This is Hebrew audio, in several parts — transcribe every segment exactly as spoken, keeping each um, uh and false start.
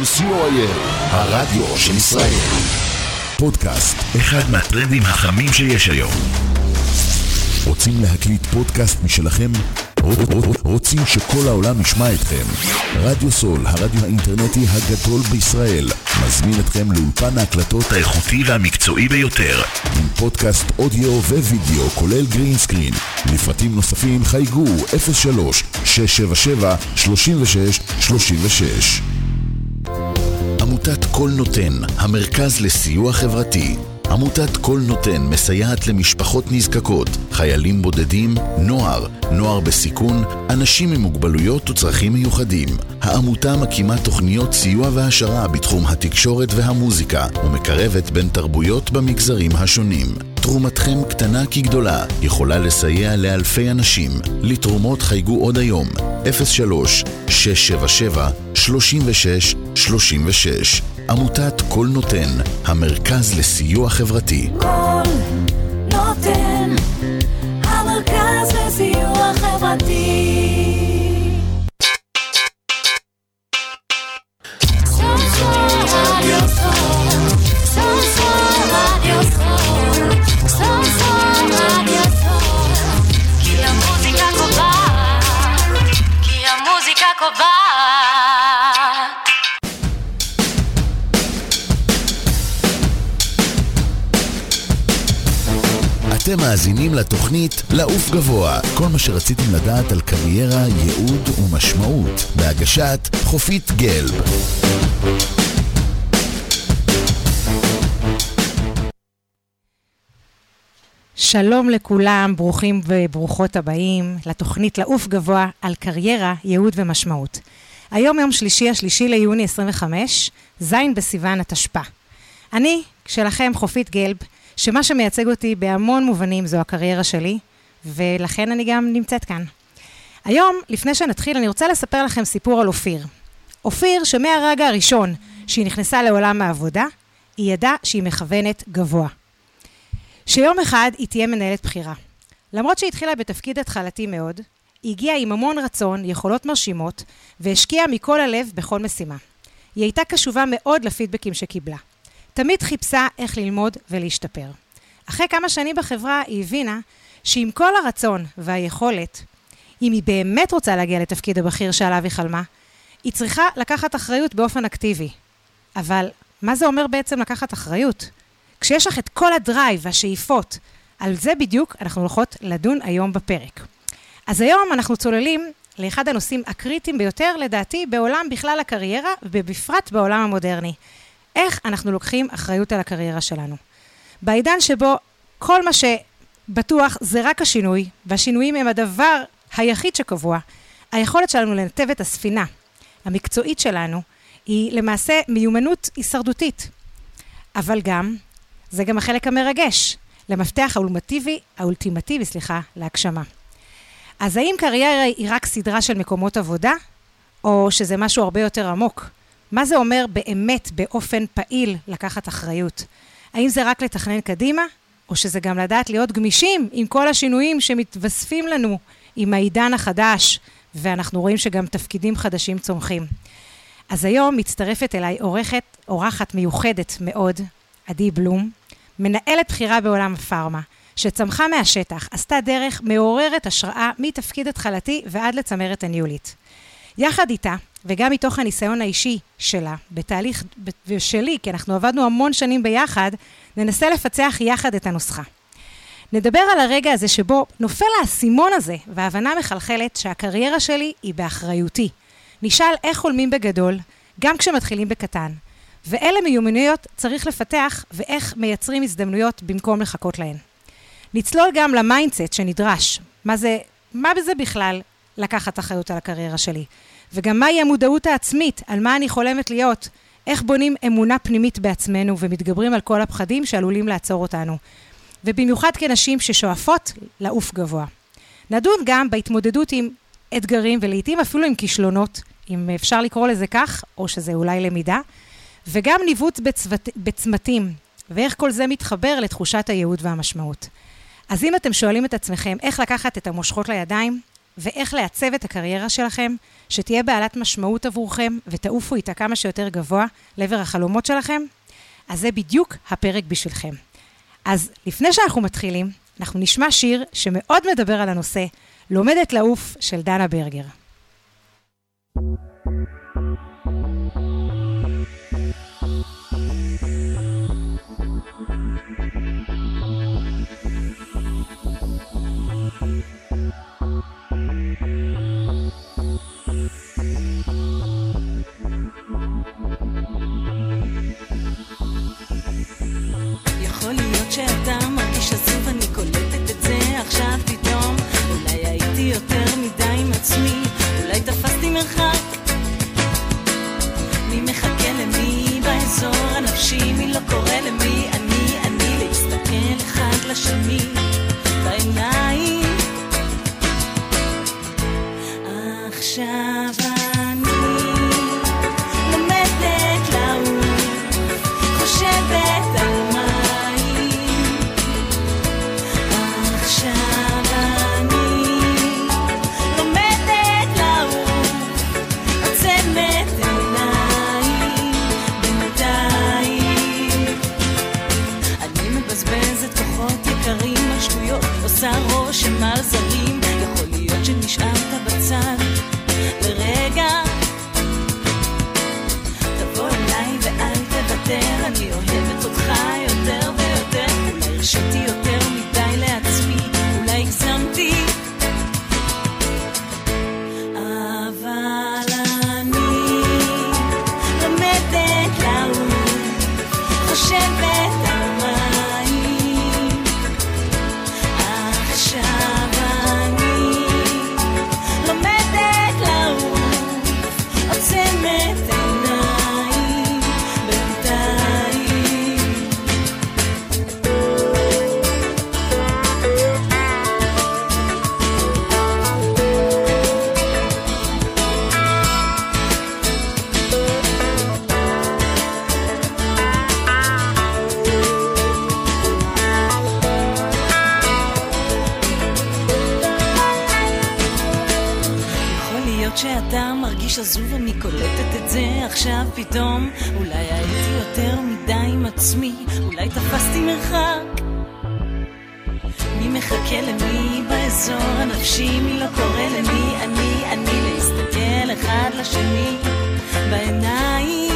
רדיו סי או איי אל, הרדיו של ישראל. פודקאסט, אחד מהטרנדים החמים שיש היום. רוצים להקליט פודקאסט משלכם? רוצים שכל העולם ישמע אתכם? רדיו סול, הרדיו האינטרנטי הגדול בישראל, מזמין אתכם לאולפן ההקלטות האיכותי והמקצועי ביותר, עם פודקאסט אודיו ווידאו כולל גרין סקרין. לפרטים נוספים חייגו אפס שלוש שש שבע שבע שלושים ושש שלושים ושש. עמותת כל נותן, המרכז לסיוע חברתי. עמותת כל נותן מסייעת למשפחות נזקקות, חיילים בודדים, נוער, נוער בסיכון, אנשים עם מוגבלויות וצרכים מיוחדים. העמותה מקימה תוכניות סיוע והשרה בתחום התקשורת והמוזיקה, ומקרבת בין תרבויות במגזרים השונים. תרומתכם קטנה כגדולה, יכולה לסייע לאלפי אנשים. לתרומות חייגו עוד היום, אפס שלוש שש שבע שבע שלושים ושש שלושים ושש. עמותת כל נותן, המרכז לסיוע חברתי. כל נותן, המרכז לסיוע חברתי. אתם מאזינים לתוכנית לעוף גבוה, כל מה שרציתם לדעת על קריירה, ייעוד ומשמעות, בהגשת חופית גלב. שלום לכולם, ברוכים וברוכות הבאים לתוכנית לעוף גבוה על קריירה, ייעוד ומשמעות. היום יום שלישי, השלישי ליוני עשרים וחמש, זין בסיוון התשפ"א. אני, שלכם חופית גלב, שמה שמייצג אותי בהמון מובנים זו הקריירה שלי, ולכן אני גם נמצאת כאן. היום, לפני שנתחיל, אני רוצה לספר לכם סיפור על אופיר. אופיר, שמהרגע הראשון שהיא נכנסה לעולם העבודה, היא ידעה שהיא מכוונת גבוה. שיום אחד היא תהיה מנהלת בחירה. למרות שהיא התחילה בתפקיד התחלתי מאוד, היא הגיעה עם המון רצון, יכולות מרשימות, והשקיעה מכל הלב בכל משימה. היא הייתה קשובה מאוד לפידבקים שקיבלה. תמיד חיפשה איך ללמוד ולהשתפר. אחרי כמה שנים בחברה היא הבינה שעם כל הרצון והיכולת, אם היא באמת רוצה להגיע לתפקיד הבכיר שעליו היא חלמה, היא צריכה לקחת אחריות באופן אקטיבי. אבל מה זה אומר בעצם לקחת אחריות? כשיש לך את כל הדרייב והשאיפות, על זה בדיוק אנחנו הולכות לדון היום בפרק. אז היום אנחנו צוללים לאחד הנושאים הקריטיים ביותר לדעתי בעולם בכלל הקריירה ובפרט בעולם המודרני. איך אנחנו לוקחים אחריות על הקריירה שלנו. בעידן שבו כל מה שבטוח זה רק השינוי, והשינויים הם הדבר היחיד שקבוע, היכולת שלנו לנתב את הספינה, המקצועית שלנו, היא למעשה מיומנות הישרדותית. אבל גם, זה גם החלק המרגש, למפתח האולטימטיבי, האולטימטיבי, סליחה, להגשמה. אז האם קריירה היא רק סדרה של מקומות עבודה, או שזה משהו הרבה יותר עמוק? מה זה אומר באמת באופן פעיל לקחת אחריות? האם זה רק לתכנן קדימה, או שזה גם לדעת להיות גמישים עם כל השינויים שמתווספים לנו עם העידן החדש, ואנחנו רואים שגם תפקידים חדשים צומחים. אז היום מצטרפת אליי עורכת, אורחת מיוחדת מאוד, עדי בלום, מנהלת בחירה בעולם הפארמה, שצמחה מהשטח, עשתה דרך מעוררת השראה מתפקיד התחלתי ועד לצמרת הניהולית. יחד איתה, וגם מתוך הניסיון האישי שלה, בתהליך שלי, כי אנחנו עבדנו המון שנים ביחד, ננסה לפצח יחד את הנוסחה. נדבר על הרגע הזה שבו נופל האסימון הזה, וההבנה מחלחלת שהקריירה שלי היא באחריותי. נשאל איך חולמים בגדול, גם כשמתחילים בקטן, ואלה מיומנויות צריך לפתח, ואיך מייצרים הזדמנויות במקום לחכות להן. נצלול גם למיינדסט שנדרש, מה זה, מה בזה בכלל לקחת אחריות על הקריירה שלי. וגם מהי המודעות העצמית, על מה אני חולמת להיות, איך בונים אמונה פנימית בעצמנו ומתגברים על כל הפחדים שעלולים לעצור אותנו. ובמיוחד כנשים ששואפות לעוף גבוה. נדון גם בהתמודדות עם אתגרים ולעיתים אפילו עם כישלונות, אם אפשר לקרוא לזה כך, או שזה אולי למידה, וגם ניווט בצוות, בצמתים, ואיך כל זה מתחבר לתחושת הייעוד והמשמעות. אז אם אתם שואלים את עצמכם איך לקחת את המושכות לידיים, ואיך לעצב את הקריירה שלכם, שתהיה בעלת משמעות עבורכם, ותעופו איתה כמה שיותר גבוה לעבר החלומות שלכם, אז זה בדיוק הפרק בשבילכם. אז לפני שאנחנו מתחילים, אנחנו נשמע שיר שמאוד מדבר על הנושא, לומדת לעוף של דנה ברגר. יכול להיות שאתה מרגיש עזוב, אני קולטת את זה עכשיו פתאום. אולי הייתי יותר מדי עם עצמי, אולי תפסתי מרחק. מי מחכה למי באזור הנפשי, מי לא קורא למי, אני, אני להסתכל אחד לשני בעיניים. עכשיו אני לומדת לעוף, חושבת על מים. עכשיו אני לומדת לעוף, עוצמת עיניים בינתיים. אני מבזבזת כוחות יקרים על שטויות, עושה רושם על זרים. יכול להיות שנשארת בצד לרגע, תבוא אליי ואל תוותר, אני אוהבת אותך יותר ויותר. אולי הרשיתי יותר מדי לעצמי, אולי הגזמתי, אבל אני לומדת לעוף, חושבת על מים. עכשיו אני לומדת לעוף, עוצמת עיניים בינתיים. יכול להיות שאתה מרגיש עזוב, אני קולטת את זה עכשיו פתאום. אולי הייתי יותר מדי עם עצמי, אולי תפסתי מרחק. מי מחכה למי באזור הנפשי, מי לא קורא למי, אני, אני להסתכל אחד לשני בעיניים.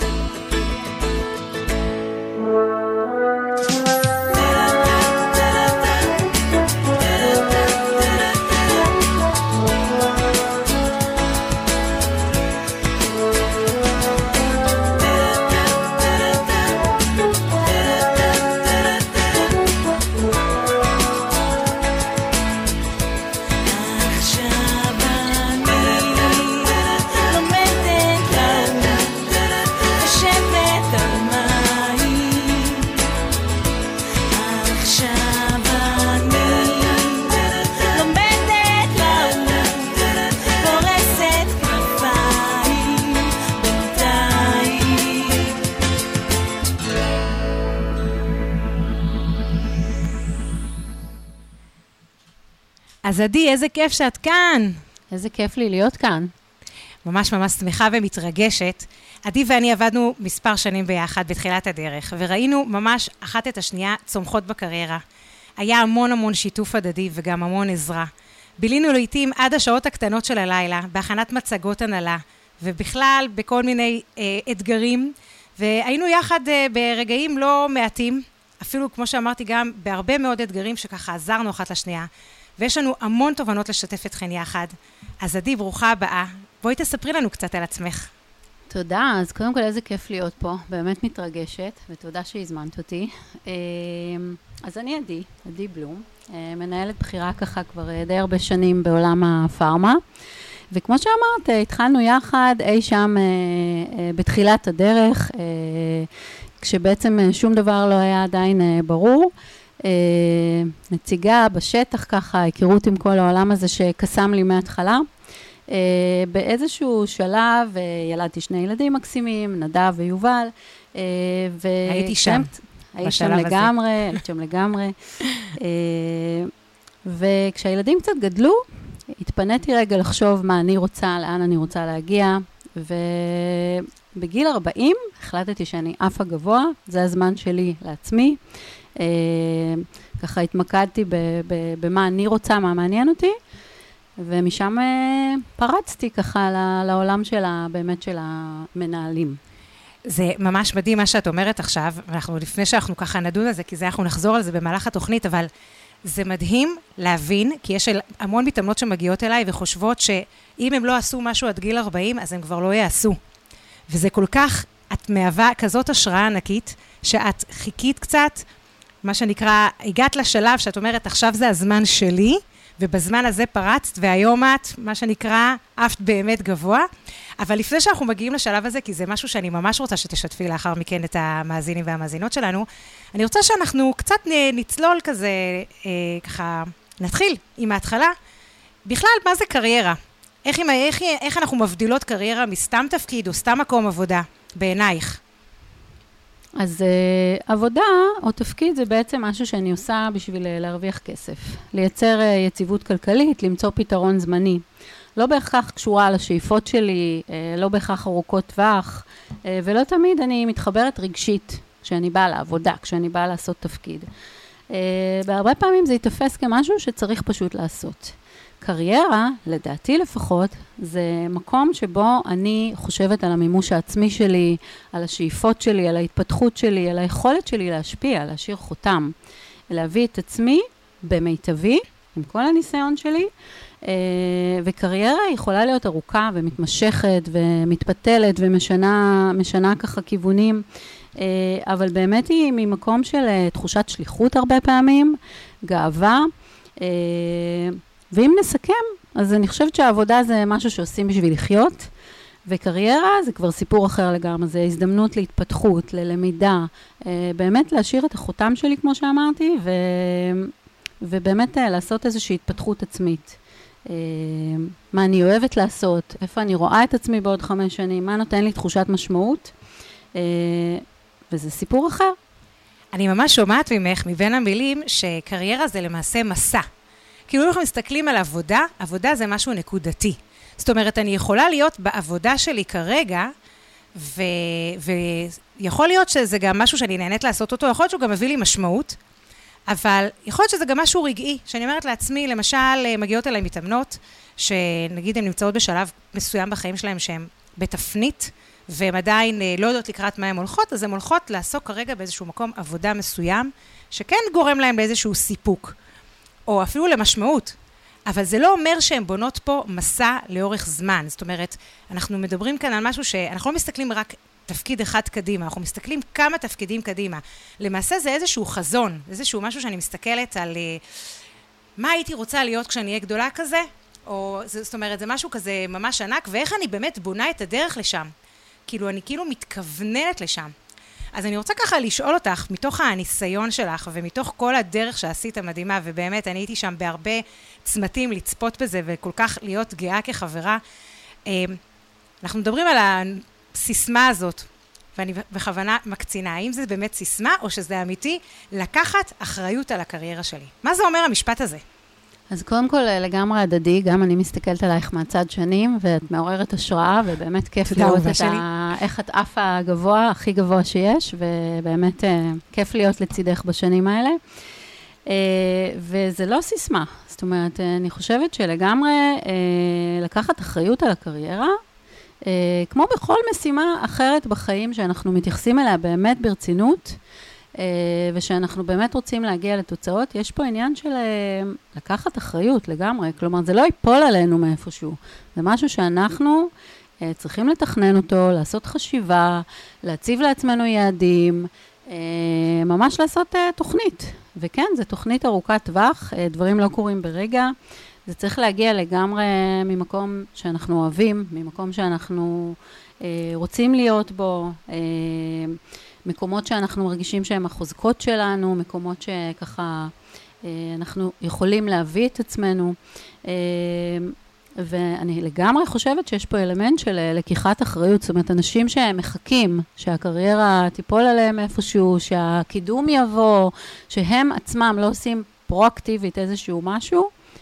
אז עדי, איזה כיף שאת כאן. איזה כיף לי להיות כאן. ממש ממש שמחה ומתרגשת. עדי ואני עבדנו מספר שנים ביחד בתחילת הדרך, וראינו ממש אחת את השנייה צומחות בקריירה. היה המון המון שיתוף הדדי וגם המון עזרה. בילינו לעתים עד השעות הקטנות של הלילה, בהכנת מצגות הנהלה, ובכלל בכל מיני אה, אתגרים, והיינו יחד אה, ברגעים לא מעטים, אפילו כמו שאמרתי גם בהרבה מאוד אתגרים שככה עזרנו אחת לשנייה, ויש לנו המון תובנות לשתף אתכן יחד. אז עדי, ברוכה הבאה. בואי תספרי לנו קצת על עצמך. תודה, אז קודם כל איזה כיף להיות פה, באמת מתרגשת, ותודה שהזמנת אותי. אז אני עדי, עדי בלום, מנהלת בחירה ככה כבר די הרבה שנים בעולם הפארמה, וכמו שאמרת, התחלנו יחד אי שם בתחילת הדרך, כשבעצם שום דבר לא היה עדיין ברור, נציגה בשטח ככה, היכרות עם כל העולם הזה שקסם לי מההתחלה. באיזשהו שלב ילדתי שני ילדים מקסימים, נדב ויובל. הייתי שם. הייתי שם לגמרי, הייתי שם לגמרי. וכשהילדים קצת גדלו, התפניתי רגע לחשוב מה אני רוצה, לאן אני רוצה להגיע, ובגיל ארבעים החלטתי שאני עפה גבוה, זה הזמן שלי לעצמי. ככה התמקדתי במה אני רוצה, מה מעניין אותי, ומשם פרצתי ככה לעולם שלה, באמת של המנהלים. זה ממש מדהים מה שאת אומרת עכשיו, ואנחנו לפני שאנחנו ככה נדון על זה, כי זה אנחנו נחזור על זה במהלך התוכנית, אבל זה מדהים להבין, כי יש המון מתאמנות שמגיעות אליי וחושבות שאם הם לא עשו משהו עד גיל ארבעים, אז הם כבר לא יעשו. וזה כל כך, את מהווה כזאת השראה ענקית, שאת חיכית קצת, מה שנקרא, הגעת לשלב שאת אומרת, עכשיו זה הזמן שלי, ובזמן הזה פרצת, והיום את, מה שנקרא, עפת באמת גבוה. אבל לפני שאנחנו מגיעים לשלב הזה, כי זה משהו שאני ממש רוצה שתשתפי לאחר מכן את המאזינים והמאזינות שלנו, אני רוצה שאנחנו קצת נצלול כזה, אה, ככה, נתחיל עם ההתחלה. בכלל, מה זה קריירה? איך, איך, איך אנחנו מבדילות קריירה מסתם תפקיד או סתם מקום עבודה בעינייך? אז uh, עבודה או תפקיד זה בעצם משהו שאני עושה בשביל uh, להרוויח כסף. לייצר uh, יציבות כלכלית, למצוא פתרון זמני. לא בהכרח קשורה לשאיפות שלי, uh, לא בהכרח ארוכות טווח, uh, ולא תמיד אני מתחברת רגשית כשאני באה לעבודה, כשאני באה לעשות תפקיד. Uh, בהרבה פעמים זה יתפס כמשהו שצריך פשוט לעשות. קריירה, לדעתי לפחות, זה מקום שבו אני חושבת על המימוש העצמי שלי, על השאיפות שלי, על ההתפתחות שלי, על היכולת שלי להשפיע, להשאיר חותם, להביא את עצמי במיטבי, עם כל הניסיון שלי, וקריירה יכולה להיות ארוכה ומתמשכת ומתפתלת ומשנה משנה ככה כיוונים, אבל באמת היא ממקום של תחושת שליחות הרבה פעמים, גאווה, ואם נסכם, אז אני חושבת שהעבודה זה משהו שעושים בשביל לחיות, וקריירה זה כבר סיפור אחר לגמרי, זה הזדמנות להתפתחות, ללמידה, באמת להשאיר את החותם שלי כמו שאמרתי, ו... ובאמת לעשות איזושהי התפתחות עצמית. מה אני אוהבת לעשות, איפה אני רואה את עצמי בעוד חמש שנים, מה נותן לי תחושת משמעות, וזה סיפור אחר. אני ממש שומעת ממך, מבין המילים, שקריירה זה למעשה מסע. כאילו אנחנו מסתכלים על עבודה, עבודה זה משהו נקודתי. זאת אומרת, אני יכולה להיות בעבודה שלי כרגע, ו... ויכול להיות שזה גם משהו שאני נהנית לעשות אותו, יכול להיות שהוא גם מביא לי משמעות, אבל יכול להיות שזה גם משהו רגעי, שאני אומרת לעצמי, למשל, מגיעות אליי מתאמנות, שנגיד הן נמצאות בשלב מסוים בחיים שלהם, שהן בתפנית, והן עדיין לא יודעות לקראת מה הן הולכות, אז הן הולכות לעסוק כרגע באיזשהו מקום עבודה מסוים, שכן גורם להם לאיזשהו סיפוק. או אפילו למשמעות, אבל זה לא אומר שהן בונות פה מסע לאורך זמן. זאת אומרת, אנחנו מדברים כאן על משהו שאנחנו לא מסתכלים רק תפקיד אחד קדימה, אנחנו מסתכלים כמה תפקידים קדימה. למעשה זה איזשהו חזון, איזשהו משהו שאני מסתכלת על מה הייתי רוצה להיות כשאני אהיה גדולה כזה, או זאת אומרת, זה משהו כזה ממש ענק, ואיך אני באמת בונה את הדרך לשם. כאילו, אני כאילו מתכווננת לשם. אז אני רוצה ככה לשאול אותך, מתוך הניסיון שלך, ומתוך כל הדרך שעשית המדהימה, ובאמת אני הייתי שם בהרבה צמתים לצפות בזה, וכל כך להיות גאה כחברה. אנחנו מדברים על הסיסמה הזאת, ואני בכוונה מקצינה, האם זה באמת סיסמה, או שזה אמיתי, לקחת אחריות על הקריירה שלי. מה זה אומר המשפט הזה? אז קודם כל לגמרי הדדי, גם אני מסתכלת עלייך מהצד שנים, ואת מעוררת השראה, ובאמת כיף לראות את ה... איך את עפה הגבוה, הכי גבוה שיש, ובאמת כיף להיות לצידך בשנים האלה. וזה לא סיסמה, זאת אומרת, אני חושבת שלגמרי לקחת אחריות על הקריירה, כמו בכל משימה אחרת בחיים שאנחנו מתייחסים אליה באמת ברצינות, ושאנחנו באמת רוצים להגיע לתוצאות, יש פה עניין של לקחת אחריות לגמרי, כלומר זה לא ייפול עלינו מאיפשהו, זה משהו שאנחנו צריכים לתכנן אותו, לעשות חשיבה, להציב לעצמנו יעדים, ממש לעשות תוכנית, וכן, זה תוכנית ארוכת טווח, דברים לא קורים ברגע, זה צריך להגיע לגמרי ממקום שאנחנו אוהבים, ממקום שאנחנו רוצים להיות בו, מקומות שאנחנו מרגישים שהם החוזקות שלנו, מקומות שככה אנחנו יכולים להביא את עצמנו, ואני לגמרי חושבת שיש פה אלמנט של לקיחת אחריות, זאת אומרת, אנשים שהם מחכים, שהקריירה תיפול עליהם איפשהו, שהקידום יבוא, שהם עצמם לא עושים פרואקטיבית איזשהו משהו,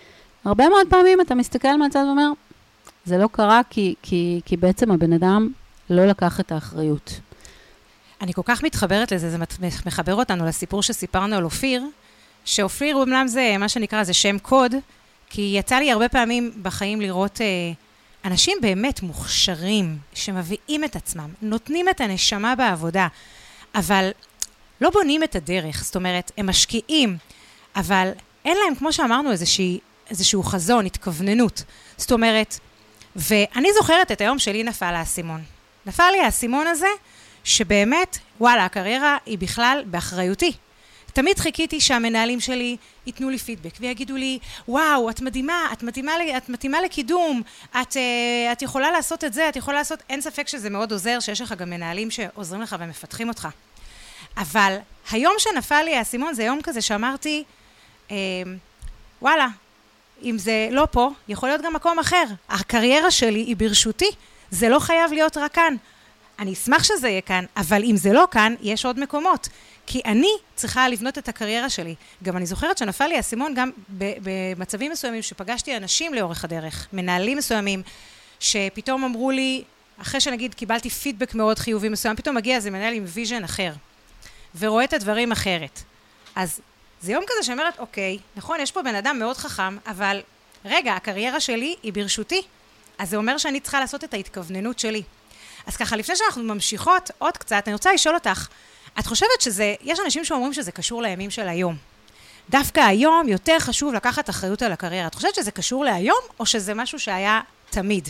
הרבה מאוד פעמים אתה מסתכל מהצד ואומר, זה לא קרה כי, כי, כי בעצם הבן אדם לא לקח את האחריות. אני כל כך מתחברת לזה, זה מחבר אותנו לסיפור שסיפרנו על אופיר, שאופיר אומנם זה מה שנקרא, זה שם קוד, כי יצא לי הרבה פעמים בחיים לראות אה, אנשים באמת מוכשרים, שמביאים את עצמם, נותנים את הנשמה בעבודה, אבל לא בונים את הדרך, זאת אומרת, הם משקיעים, אבל אין להם, כמו שאמרנו, איזושהי, איזשהו חזון, התכווננות. זאת אומרת, ואני זוכרת את היום שלי נפל האסימון. נפל לי האסימון הזה, שבאמת, וואלה, הקריירה היא בכלל באחריותי. תמיד חיכיתי שהמנהלים שלי ייתנו לי פידבק, ויגידו לי, וואו, את מדהימה, את מתאימה, את מתאימה לקידום, את, את יכולה לעשות את זה, את יכולה לעשות, אין ספק שזה מאוד עוזר, שיש לך גם מנהלים שעוזרים לך ומפתחים אותך. אבל היום שנפל לי האסימון, זה יום כזה שאמרתי, אה, וואלה, אם זה לא פה, יכול להיות גם מקום אחר. הקריירה שלי היא ברשותי, זה לא חייב להיות רק כאן. אני אשמח שזה יהיה כאן, אבל אם זה לא כאן, יש עוד מקומות. כי אני צריכה לבנות את הקריירה שלי. גם אני זוכרת שנפל לי האסימון גם במצבים מסוימים שפגשתי אנשים לאורך הדרך, מנהלים מסוימים, שפתאום אמרו לי, אחרי שנגיד קיבלתי פידבק מאוד חיובי מסוים, פתאום מגיע איזה מנהל עם ויז'ן אחר, ורואה את הדברים אחרת. אז זה יום כזה שאומרת, אוקיי, נכון, יש פה בן אדם מאוד חכם, אבל רגע, הקריירה שלי היא ברשותי, אז זה אומר שאני צריכה לעשות את ההתכווננות שלי. אז ככה, לפני שאנחנו ממשיכות עוד קצת, אני רוצה לשאול אותך, את חושבת שזה, יש אנשים שאומרים שזה קשור לימים של היום. דווקא היום יותר חשוב לקחת אחריות על הקריירה. את חושבת שזה קשור להיום, או שזה משהו שהיה תמיד?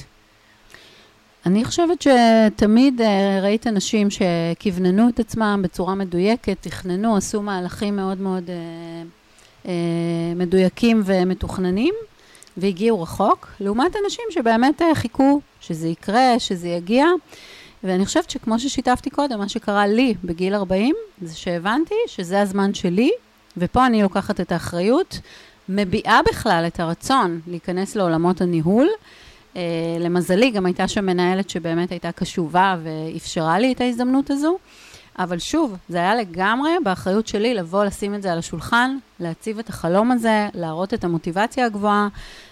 אני חושבת שתמיד ראית אנשים שכיווננו את עצמם בצורה מדויקת, תכננו, עשו מהלכים מאוד מאוד אה, אה, מדויקים ומתוכננים, והגיעו רחוק, לעומת אנשים שבאמת חיכו שזה יקרה, שזה יגיע, ואני חושבת שכמו ששיתפתי קודם, מה שקרה לי בגיל ארבעים, זה שהבנתי שזה הזמן שלי, ופה אני לוקחת את האחריות, מביעה בכלל את הרצון להיכנס לעולמות הניהול. Uh, למזלי, גם הייתה שם מנהלת שבאמת הייתה קשובה ואפשרה לי את ההזדמנות הזו, אבל שוב, זה היה לגמרי באחריות שלי לבוא לשים את זה על השולחן, להציב את החלום הזה, להראות את המוטיבציה הגבוהה,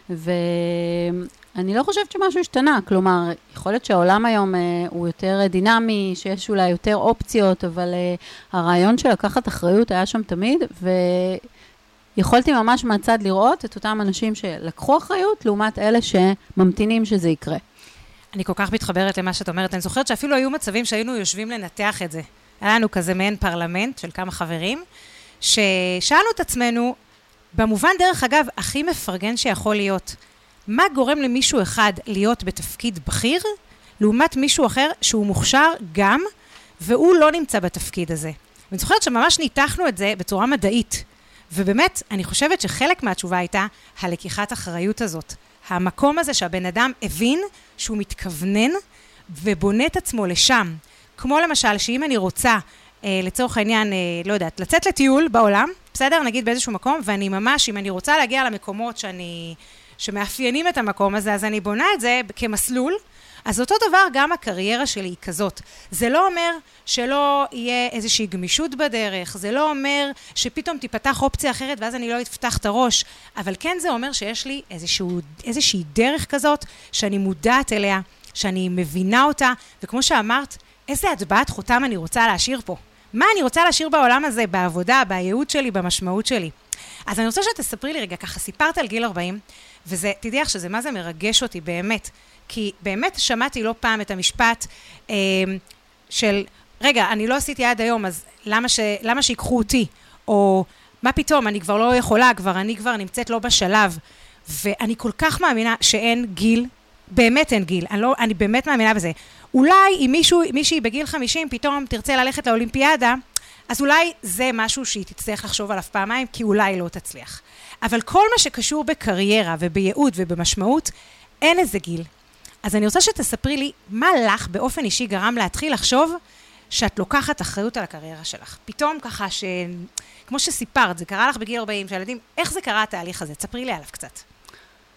ואני לא חושבת שמשהו השתנה, כלומר, יכול להיות שהעולם היום uh, הוא יותר דינמי, שיש אולי יותר אופציות, אבל uh, הרעיון של לקחת אחריות היה שם תמיד, ויכולתי ממש מהצד לראות את אותם אנשים שלקחו אחריות, לעומת אלה שממתינים שזה יקרה. אני כל כך מתחברת למה שאת אומרת, אני זוכרת שאפילו היו מצבים שהיינו יושבים לנתח את זה. היה לנו כזה מעין פרלמנט של כמה חברים, ששאלנו את עצמנו, במובן דרך אגב, הכי מפרגן שיכול להיות, מה גורם למישהו אחד להיות בתפקיד בכיר, לעומת מישהו אחר שהוא מוכשר גם, והוא לא נמצא בתפקיד הזה. ואני זוכרת שממש ניתחנו את זה בצורה מדעית, ובאמת אני חושבת שחלק מהתשובה הייתה הלקיחת אחריות הזאת. המקום הזה שהבן אדם הבין שהוא מתכוונן ובונה את עצמו לשם. כמו למשל, שאם אני רוצה, אה, לצורך העניין, אה, לא יודעת, לצאת לטיול בעולם, בסדר, נגיד באיזשהו מקום, ואני ממש, אם אני רוצה להגיע למקומות שאני, שמאפיינים את המקום הזה, אז אני בונה את זה כמסלול, אז אותו דבר גם הקריירה שלי היא כזאת. זה לא אומר שלא יהיה איזושהי גמישות בדרך, זה לא אומר שפתאום תיפתח אופציה אחרת ואז אני לא אפתח את הראש, אבל כן זה אומר שיש לי איזשהו, איזושהי דרך כזאת שאני מודעת אליה, שאני מבינה אותה, וכמו שאמרת, איזה הטבעת חותם אני רוצה להשאיר פה? מה אני רוצה להשאיר בעולם הזה, בעבודה, בייעוד שלי, במשמעות שלי? אז אני רוצה שתספרי לי רגע, ככה סיפרת על גיל ארבעים, וזה, תדעי לך שזה מה זה מרגש אותי באמת, כי באמת שמעתי לא פעם את המשפט אה, של, רגע, אני לא עשיתי עד היום, אז למה, ש, למה שיקחו אותי? או מה פתאום, אני כבר לא יכולה, כבר, אני כבר נמצאת לא בשלב, ואני כל כך מאמינה שאין גיל, באמת אין גיל, אני, לא, אני באמת מאמינה בזה. אולי אם מישהו, מישהי בגיל חמישים פתאום תרצה ללכת לאולימפיאדה, אז אולי זה משהו שהיא תצטרך לחשוב עליו פעמיים, כי אולי לא תצליח. אבל כל מה שקשור בקריירה ובייעוד ובמשמעות, אין איזה גיל. אז אני רוצה שתספרי לי, מה לך באופן אישי גרם להתחיל לחשוב שאת לוקחת אחריות על הקריירה שלך? פתאום ככה ש... כמו שסיפרת, זה קרה לך בגיל ארבעים, שהילדים, איך זה קרה התהליך הזה? תספרי לי עליו קצת.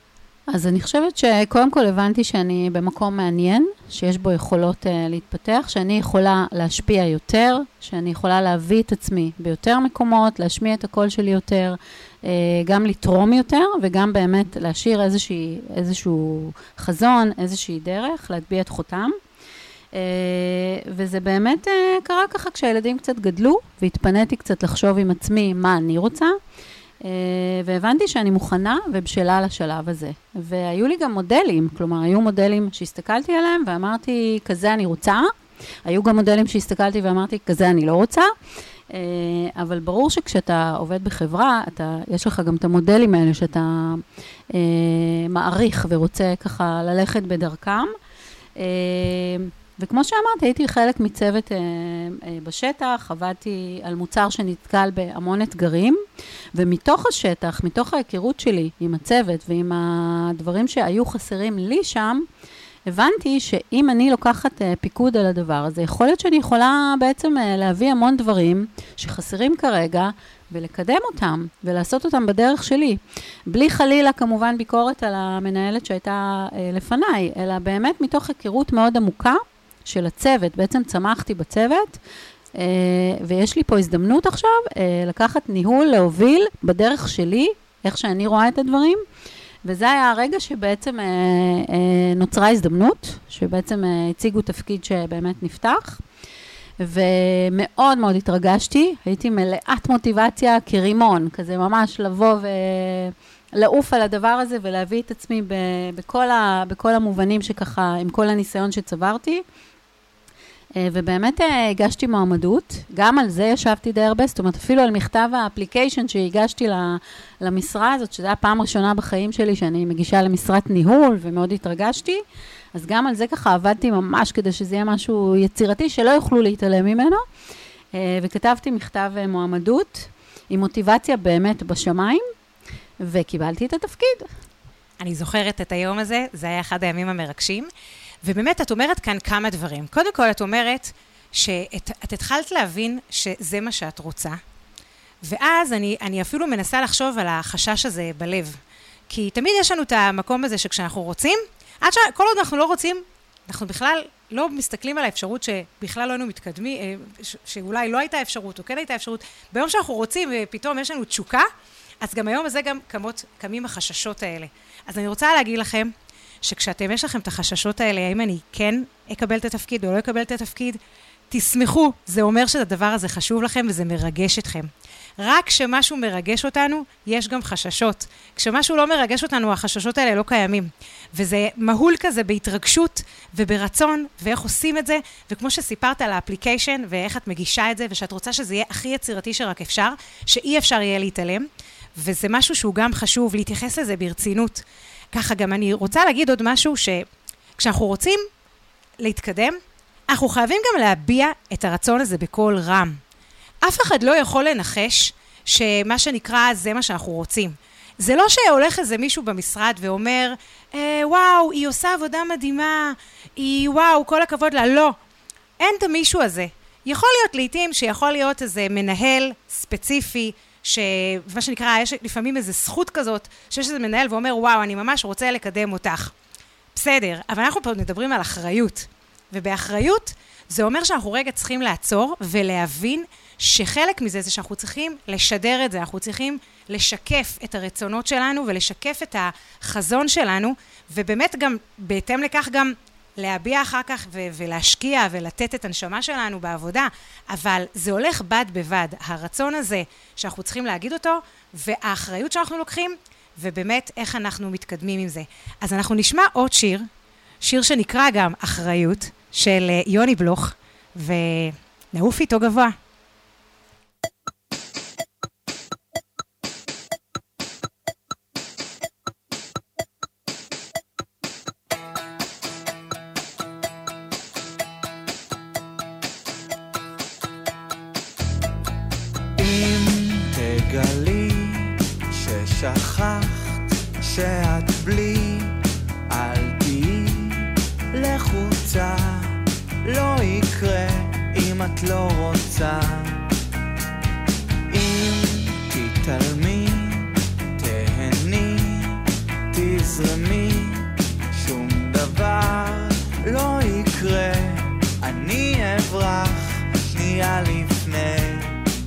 אז אני חושבת שקודם כל הבנתי שאני במקום מעניין, שיש בו יכולות uh, להתפתח, שאני יכולה להשפיע יותר, שאני יכולה להביא את עצמי ביותר מקומות, להשמיע את הקול שלי יותר, uh, גם לתרום יותר, וגם באמת להשאיר איזושהי, איזשהו חזון, איזושהי דרך, להטביע את חותם. Uh, וזה באמת uh, קרה ככה כשהילדים קצת גדלו, והתפניתי קצת לחשוב עם עצמי מה אני רוצה, Uh, והבנתי שאני מוכנה ובשלה לשלב הזה. והיו לי גם מודלים, כלומר, היו מודלים שהסתכלתי עליהם ואמרתי, כזה אני רוצה. היו גם מודלים שהסתכלתי ואמרתי, כזה אני לא רוצה. Uh, אבל ברור שכשאתה עובד בחברה, אתה, יש לך גם את המודלים האלה שאתה uh, מעריך ורוצה ככה ללכת בדרכם. Uh, וכמו שאמרתי, הייתי חלק מצוות אה, אה, בשטח, עבדתי על מוצר שנתקל בהמון אתגרים, ומתוך השטח, מתוך ההיכרות שלי עם הצוות ועם הדברים שהיו חסרים לי שם, הבנתי שאם אני לוקחת אה, פיקוד על הדבר הזה, יכול להיות שאני יכולה בעצם אה, להביא המון דברים שחסרים כרגע, ולקדם אותם, ולעשות אותם בדרך שלי. בלי חלילה, כמובן, ביקורת על המנהלת שהייתה אה, לפניי, אלא באמת מתוך היכרות מאוד עמוקה, של הצוות, בעצם צמחתי בצוות, אה, ויש לי פה הזדמנות עכשיו אה, לקחת ניהול, להוביל בדרך שלי, איך שאני רואה את הדברים, וזה היה הרגע שבעצם אה, אה, נוצרה הזדמנות, שבעצם אה, הציגו תפקיד שבאמת נפתח, ומאוד מאוד התרגשתי, הייתי מלאת מוטיבציה כרימון, כזה ממש לבוא ולעוף על הדבר הזה, ולהביא את עצמי ב- בכל, ה- בכל המובנים שככה, עם כל הניסיון שצברתי, ובאמת הגשתי מועמדות, גם על זה ישבתי די הרבה, זאת אומרת אפילו על מכתב האפליקיישן שהגשתי למשרה הזאת, שזו היה פעם ראשונה בחיים שלי שאני מגישה למשרת ניהול ומאוד התרגשתי, אז גם על זה ככה עבדתי ממש כדי שזה יהיה משהו יצירתי שלא יוכלו להתעלם ממנו, וכתבתי מכתב מועמדות עם מוטיבציה באמת בשמיים, וקיבלתי את התפקיד. אני זוכרת את היום הזה, זה היה אחד הימים המרגשים, ובאמת את אומרת כאן כמה דברים. קודם כל את אומרת שאת את התחלת להבין שזה מה שאת רוצה, ואז אני, אני אפילו מנסה לחשוב על החשש הזה בלב. כי תמיד יש לנו את המקום הזה שכשאנחנו רוצים, עד שכל עוד אנחנו לא רוצים, אנחנו בכלל לא מסתכלים על האפשרות שבכלל לא היינו מתקדמים, שאולי לא הייתה אפשרות או כן הייתה אפשרות. ביום שאנחנו רוצים ופתאום יש לנו תשוקה, אז גם היום הזה גם קמות, קמים החששות האלה. אז אני רוצה להגיד לכם, שכשאתם יש לכם את החששות האלה, האם אני כן אקבל את התפקיד או לא אקבל את התפקיד, תשמחו, זה אומר שהדבר הזה חשוב לכם וזה מרגש אתכם. רק כשמשהו מרגש אותנו, יש גם חששות. כשמשהו לא מרגש אותנו, החששות האלה לא קיימים. וזה מהול כזה בהתרגשות וברצון, ואיך עושים את זה, וכמו שסיפרת על האפליקיישן, ואיך את מגישה את זה, ושאת רוצה שזה יהיה הכי יצירתי שרק אפשר, שאי אפשר יהיה להתעלם, וזה משהו שהוא גם חשוב, להתייחס לזה ברצינות. ככה גם אני רוצה להגיד עוד משהו, שכשאנחנו רוצים להתקדם, אנחנו חייבים גם להביע את הרצון הזה בכל רם. אף אחד לא יכול לנחש שמה שנקרא זה מה שאנחנו רוצים. זה לא שהולך איזה מישהו במשרד ואומר, אה, וואו, היא עושה עבודה מדהימה, היא וואו, כל הכבוד לה. לא, אין את המישהו הזה. יכול להיות לעתים שיכול להיות איזה מנהל ספציפי, שמה שנקרא, יש לפעמים איזו זכות כזאת, שיש איזה מנהל ואומר, וואו, אני ממש רוצה לקדם אותך. בסדר, אבל אנחנו פה מדברים על אחריות. ובאחריות, זה אומר שאנחנו רגע צריכים לעצור ולהבין שחלק מזה זה שאנחנו צריכים לשדר את זה, אנחנו צריכים לשקף את הרצונות שלנו ולשקף את החזון שלנו, ובאמת גם בהתאם לכך גם להביע אחר כך ו- ולהשקיע ולתת את הנשמה שלנו בעבודה, אבל זה הולך בד בבד, הרצון הזה שאנחנו צריכים להגיד אותו, והאחריות שאנחנו לוקחים, ובאמת איך אנחנו מתקדמים עם זה. אז אנחנו נשמע עוד שיר, שיר שנקרא גם אחריות, של יוני בלוך, ונעוף איתו גבוה. תגלי ששכחת שאת בלי, אל תהי לחוצה, לא יקרה אם את לא רוצה. אם תתעלמי, תהני, תזרמי, יקרה, אני אברח שנייה לפני.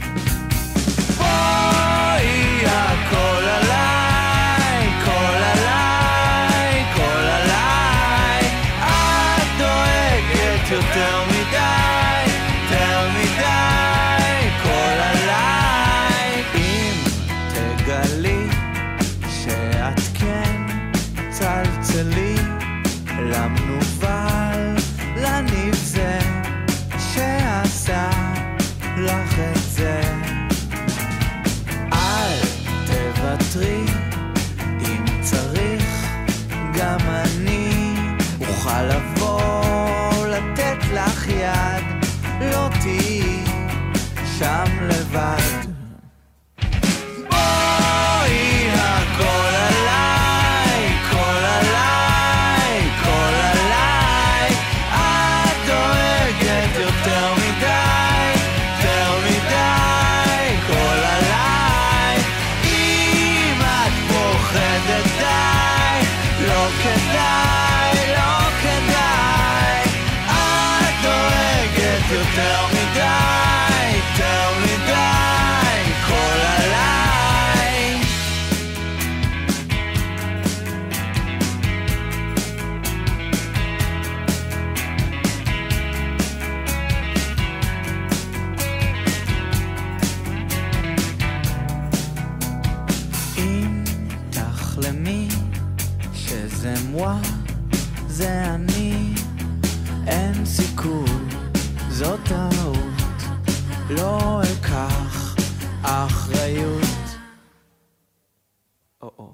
בואי הכל עליי, כל עליי, כל עליי, את דואגת יותר מדי, יותר מדי, כל עליי. אם תגלי שאת כן צלצלי למנובל, לנבזה שעשה לך את זה. אל תוותרי, אם צריך גם אני אוכל לבוא לתת לך יד, לא תהי שם לבד. בואי הכל עליי, כל עליי, כל עליי, את דואגת יותר מדי, יותר מדי, כל עליי. אם את פוחדת די, לא כדאי, לא כדאי, את דואגת יותר מדי, יותר מדי, כל עליי. אם תחלמי שזה מואה, זה אני, אין סיכוי, זאת טעות, לא אקח אחריות. או-או.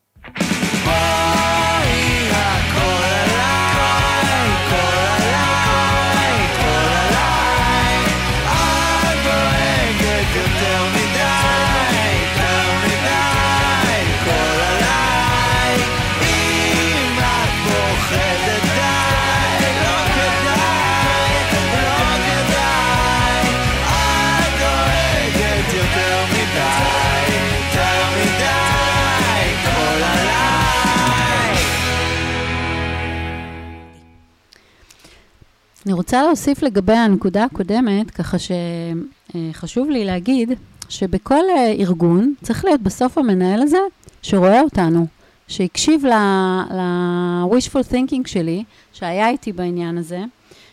בואי הכל עליי, כל עליי, כל עליי, את דואגת יותר מדי, יותר מדי, כל עליי. אם את פוחדת די, לא כדאי, לא כדאי, את דואגת יותר מדי, יותר מדי, כל עליי. אני רוצה להוסיף לגבי הנקודה הקודמת, ככה שחשוב לי להגיד שבכל ארגון צריך להיות בסוף המנהל הזה שרואה אותנו, שהקשיב ל-wishful thinking שלי, שהיה איתי בעניין הזה,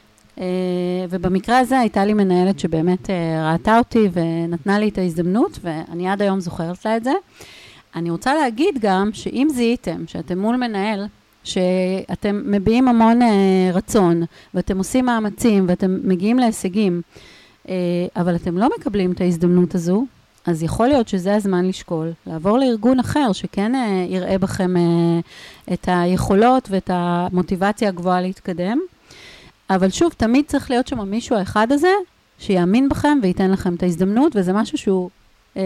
ובמקרה הזה הייתה לי מנהלת שבאמת ראתה אותי ונתנה לי את ההזדמנות, ואני עד היום זוכרת לה את זה. אני רוצה להגיד גם שאם זיהיתם שאתם מול מנהל, שאתם מביעים המון רצון, ואתם עושים מאמצים, ואתם מגיעים להישגים, אבל אתם לא מקבלים את ההזדמנות הזו, אז יכול להיות שזה הזמן לשקול, לעבור לארגון אחר, שכן יראה בכם את היכולות ואת המוטיבציה הגבוהה להתקדם. אבל שוב, תמיד צריך להיות שם מישהו האחד הזה, שיאמין בכם וייתן לכם את ההזדמנות, וזה משהו שהוא אה,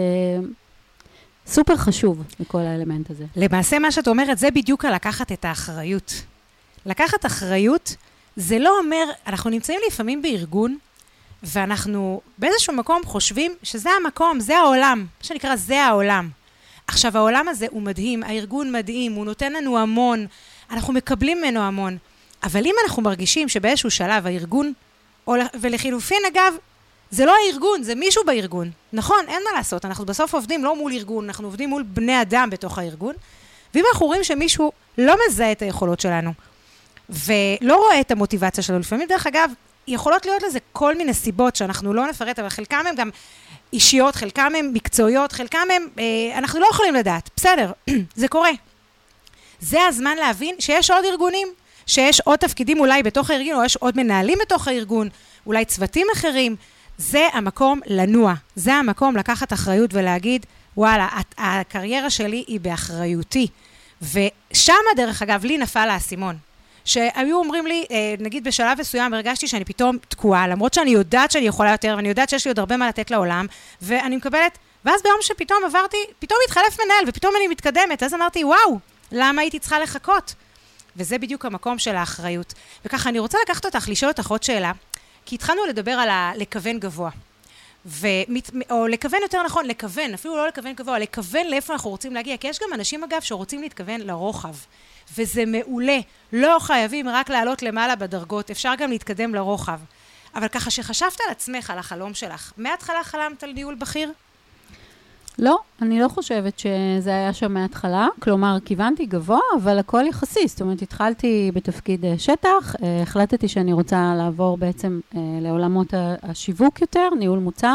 סופר חשוב לכל האלמנט הזה. למעשה מה שאת אומרת, זה בדיוק על לקחת את האחריות. לקחת אחריות, זה לא אומר, אנחנו נמצאים לפעמים בארגון, ואנחנו באיזשהו מקום חושבים שזה המקום, זה העולם, מה שנקרא זה העולם. עכשיו העולם הזה הוא מדהים, הארגון מדהים, הוא נותן לנו המון, אנחנו מקבלים ממנו המון, אבל אם אנחנו מרגישים שבאיזשהו שלב הארגון, ולחילופין אגב, זה לא הארגון, זה מישהו בארגון. נכון, אין מה לעשות, אנחנו בסוף עובדים לא מול ארגון, אנחנו עובדים מול בני אדם בתוך הארגון, ואם אנחנו רואים שמישהו לא מזהה את היכולות שלנו, ולא רואה את המוטיבציה שלו, לפעמים דרך אגב, יכולות להיות לזה כל מיני סיבות שאנחנו לא נפרט, אבל חלקם הם גם אישיות, חלקם הם מקצועיות, חלקם הם, אה, אנחנו לא יכולים לדעת. בסדר, זה קורה. זה הזמן להבין שיש עוד ארגונים, שיש עוד תפקידים אולי בתוך הארגון, או יש עוד מנהלים בתוך הארגון, אולי צוותים אחרים. זה המקום לנוע, זה המקום לקחת אחריות ולהגיד, וואלה, הקריירה שלי היא באחריותי. ושם דרך אגב, לי נפל האסימון. שהיו אומרים לי, נגיד בשלב מסוים, הרגשתי שאני פתאום תקועה, למרות שאני יודעת שאני יכולה יותר, ואני יודעת שיש לי עוד הרבה מה לתת לעולם, ואני מקבלת, ואז ביום שפתאום עברתי, פתאום התחלף מנהל, ופתאום אני מתקדמת, אז אמרתי, וואו, למה הייתי צריכה לחכות? וזה בדיוק המקום של האחריות. וככה אני רוצה לקחת אותך, לשאול אותך עוד שאלה, כי התחלנו לדבר על לכוון גבוה. ומת, או לכוון יותר נכון, לכוון, אפילו לא לכוון גבוה, לכוון לאיפה אנחנו רוצים להגיע, כי יש גם אנשים אגב שרוצים להתכוון לרוחב, וזה מעולה, לא חייבים רק לעלות למעלה בדרגות, אפשר גם להתקדם לרוחב. אבל ככה שחשבת על עצמך, על החלום שלך, מההתחלה חלמת על ניהול בכיר? לא, אני לא חושבת שזה היה שם מההתחלה, כלומר, כיוונתי גבוה, אבל הכל יחסי, זאת אומרת, התחלתי בתפקיד שטח, החלטתי שאני רוצה לעבור בעצם לעולמות השיווק יותר, ניהול מוצר,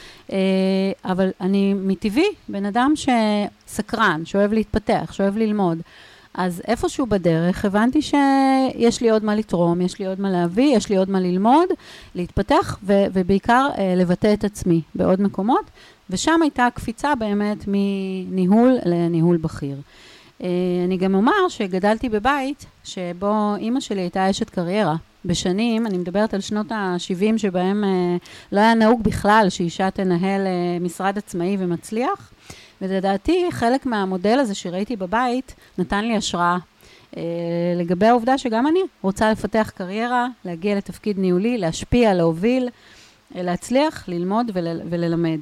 אבל אני מטבעי, בן אדם שסקרן, שאוהב להתפתח, שאוהב ללמוד, אז איפשהו בדרך הבנתי שיש לי עוד מה לתרום, יש לי עוד מה להביא, יש לי עוד מה ללמוד, להתפתח ו- ובעיקר לבטא את עצמי בעוד מקומות, ושם הייתה קפיצה באמת מניהול לניהול בכיר. אני גם אומר שגדלתי בבית שבו אמא שלי הייתה אשת קריירה. בשנים, אני מדברת על שנות ה-שבעים שבהם לא היה נהוג בכלל שאישה תנהל משרד עצמאי ומצליח. ולדעתי חלק מהמודל הזה שראיתי בבית נתן לי השראה. לגבי העובדה שגם אני רוצה לפתח קריירה, להגיע לתפקיד ניהולי, להשפיע, להוביל, להצליח, ללמוד ול- וללמד.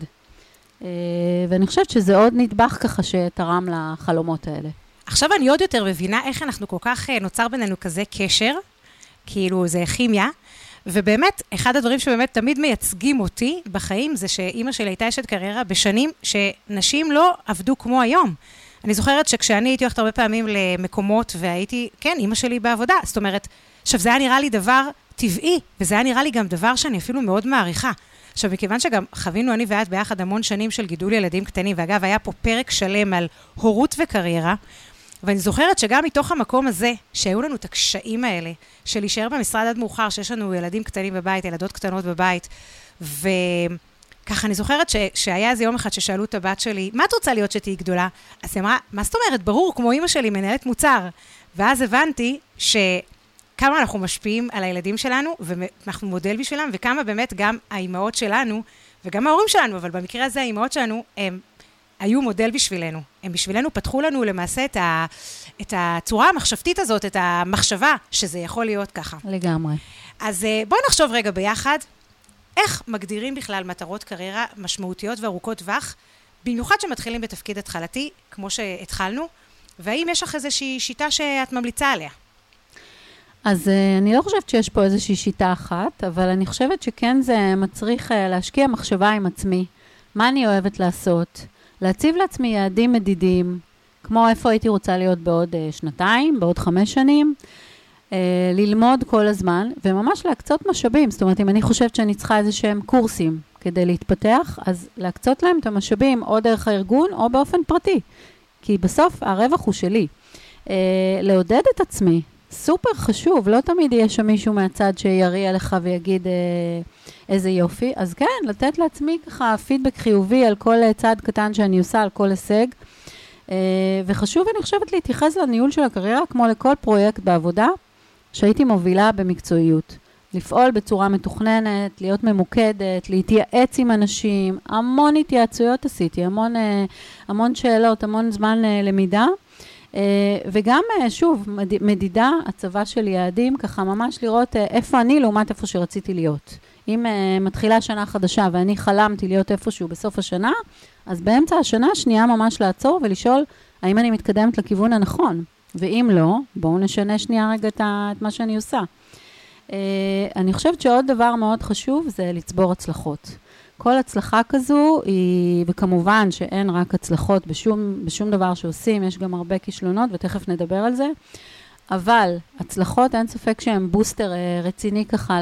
ואני חושבת שזה עוד נדבך ככה שתרם לחלומות האלה. עכשיו אני עוד יותר מבינה איך אנחנו כל כך נוצר בינינו כזה קשר, כאילו זה כימיה, ובאמת אחד הדברים שבאמת תמיד מייצגים אותי בחיים זה שאימא שלי הייתה אשת קריירה בשנים שנשים לא עבדו כמו היום. אני זוכרת שכשאני הייתי הולכת הרבה פעמים למקומות והייתי, כן, אימא שלי בעבודה, זאת אומרת, עכשיו זה היה נראה לי דבר טבעי, וזה היה נראה לי גם דבר שאני אפילו מאוד מעריכה. עכשיו, מכיוון שגם חווינו אני ואת ביחד המון שנים של גידול ילדים קטנים, ואגב, היה פה פרק שלם על הורות וקריירה, ואני זוכרת שגם מתוך המקום הזה, שהיו לנו את הקשיים האלה, של להישאר במשרד עד מאוחר, שיש לנו ילדים קטנים בבית, ילדות קטנות בבית, וככה אני זוכרת ש... שהיה איזה יום אחד ששאלו את הבת שלי, מה את רוצה להיות שתהי גדולה? אז היא אמרה, מה זאת אומרת? ברור, כמו אמא שלי, מנהלת מוצר. ואז הבנתי ש... כמה אנחנו משפיעים על הילדים שלנו, ואנחנו מודל בשבילם, וכמה באמת גם האימהות שלנו, וגם ההורים שלנו, אבל במקרה הזה האימהות שלנו, הם היו מודל בשבילנו. הם בשבילנו פתחו לנו למעשה את, ה, את הצורה המחשבתית הזאת, את המחשבה שזה יכול להיות ככה. לגמרי. אז בואי נחשוב רגע ביחד, איך מגדירים בכלל מטרות קריירה משמעותיות וארוכות טווח, במיוחד שמתחילים בתפקיד התחלתי, כמו שהתחלנו, והאם יש לך איזושהי שיטה שאת ממליצה עליה? אז אני לא חושבת שיש פה איזושהי שיטה אחת, אבל אני חושבת שכן זה מצריך להשקיע מחשבה עם עצמי. מה אני אוהבת לעשות? להציב לעצמי יעדים מדידים, כמו איפה הייתי רוצה להיות בעוד שנתיים, בעוד חמש שנים, ללמוד כל הזמן, וממש להקצות משאבים. זאת אומרת, אם אני חושבת שאני צריכה איזה שהם קורסים כדי להתפתח, אז להקצות להם את המשאבים או דרך הארגון או באופן פרטי. כי בסוף הרווח הוא שלי. לעודד את עצמי, סופר חשוב, לא תמיד יש שם מישהו מהצד שיריע לך ויגיד אה, איזה יופי, אז כן, לתת לעצמי ככה פידבק חיובי על כל צעד קטן שאני עושה, על כל הישג, אה, וחשוב אני חושבת להתייחס לניהול של הקריירה כמו לכל פרויקט בעבודה שהייתי מובילה במקצועיות. לפעול בצורה מתוכננת, להיות ממוקדת, להתייעץ עם אנשים, המון התייעצויות עשיתי, המון, אה, המון שאלות, המון זמן אה, למידה, Uh, וגם, uh, שוב, מדידה, הצבה של יעדים, ככה ממש לראות uh, איפה אני לעומת איפה שרציתי להיות. אם uh, מתחילה שנה חדשה ואני חלמתי להיות איפשהו בסוף השנה, אז באמצע השנה השנייה ממש לעצור ולשאול האם אני מתקדמת לכיוון הנכון. ואם לא, בואו נשנה שנייה רגע את, את מה שאני עושה. Uh, אני חושבת שעוד דבר מאוד חשוב זה לצבור הצלחות. כל הצלחה כזו היא, וכמובן שאין רק הצלחות בשום, בשום דבר שעושים, יש גם הרבה כישלונות, ותכף נדבר על זה, אבל הצלחות אין ספק שהן בוסטר רציני ככה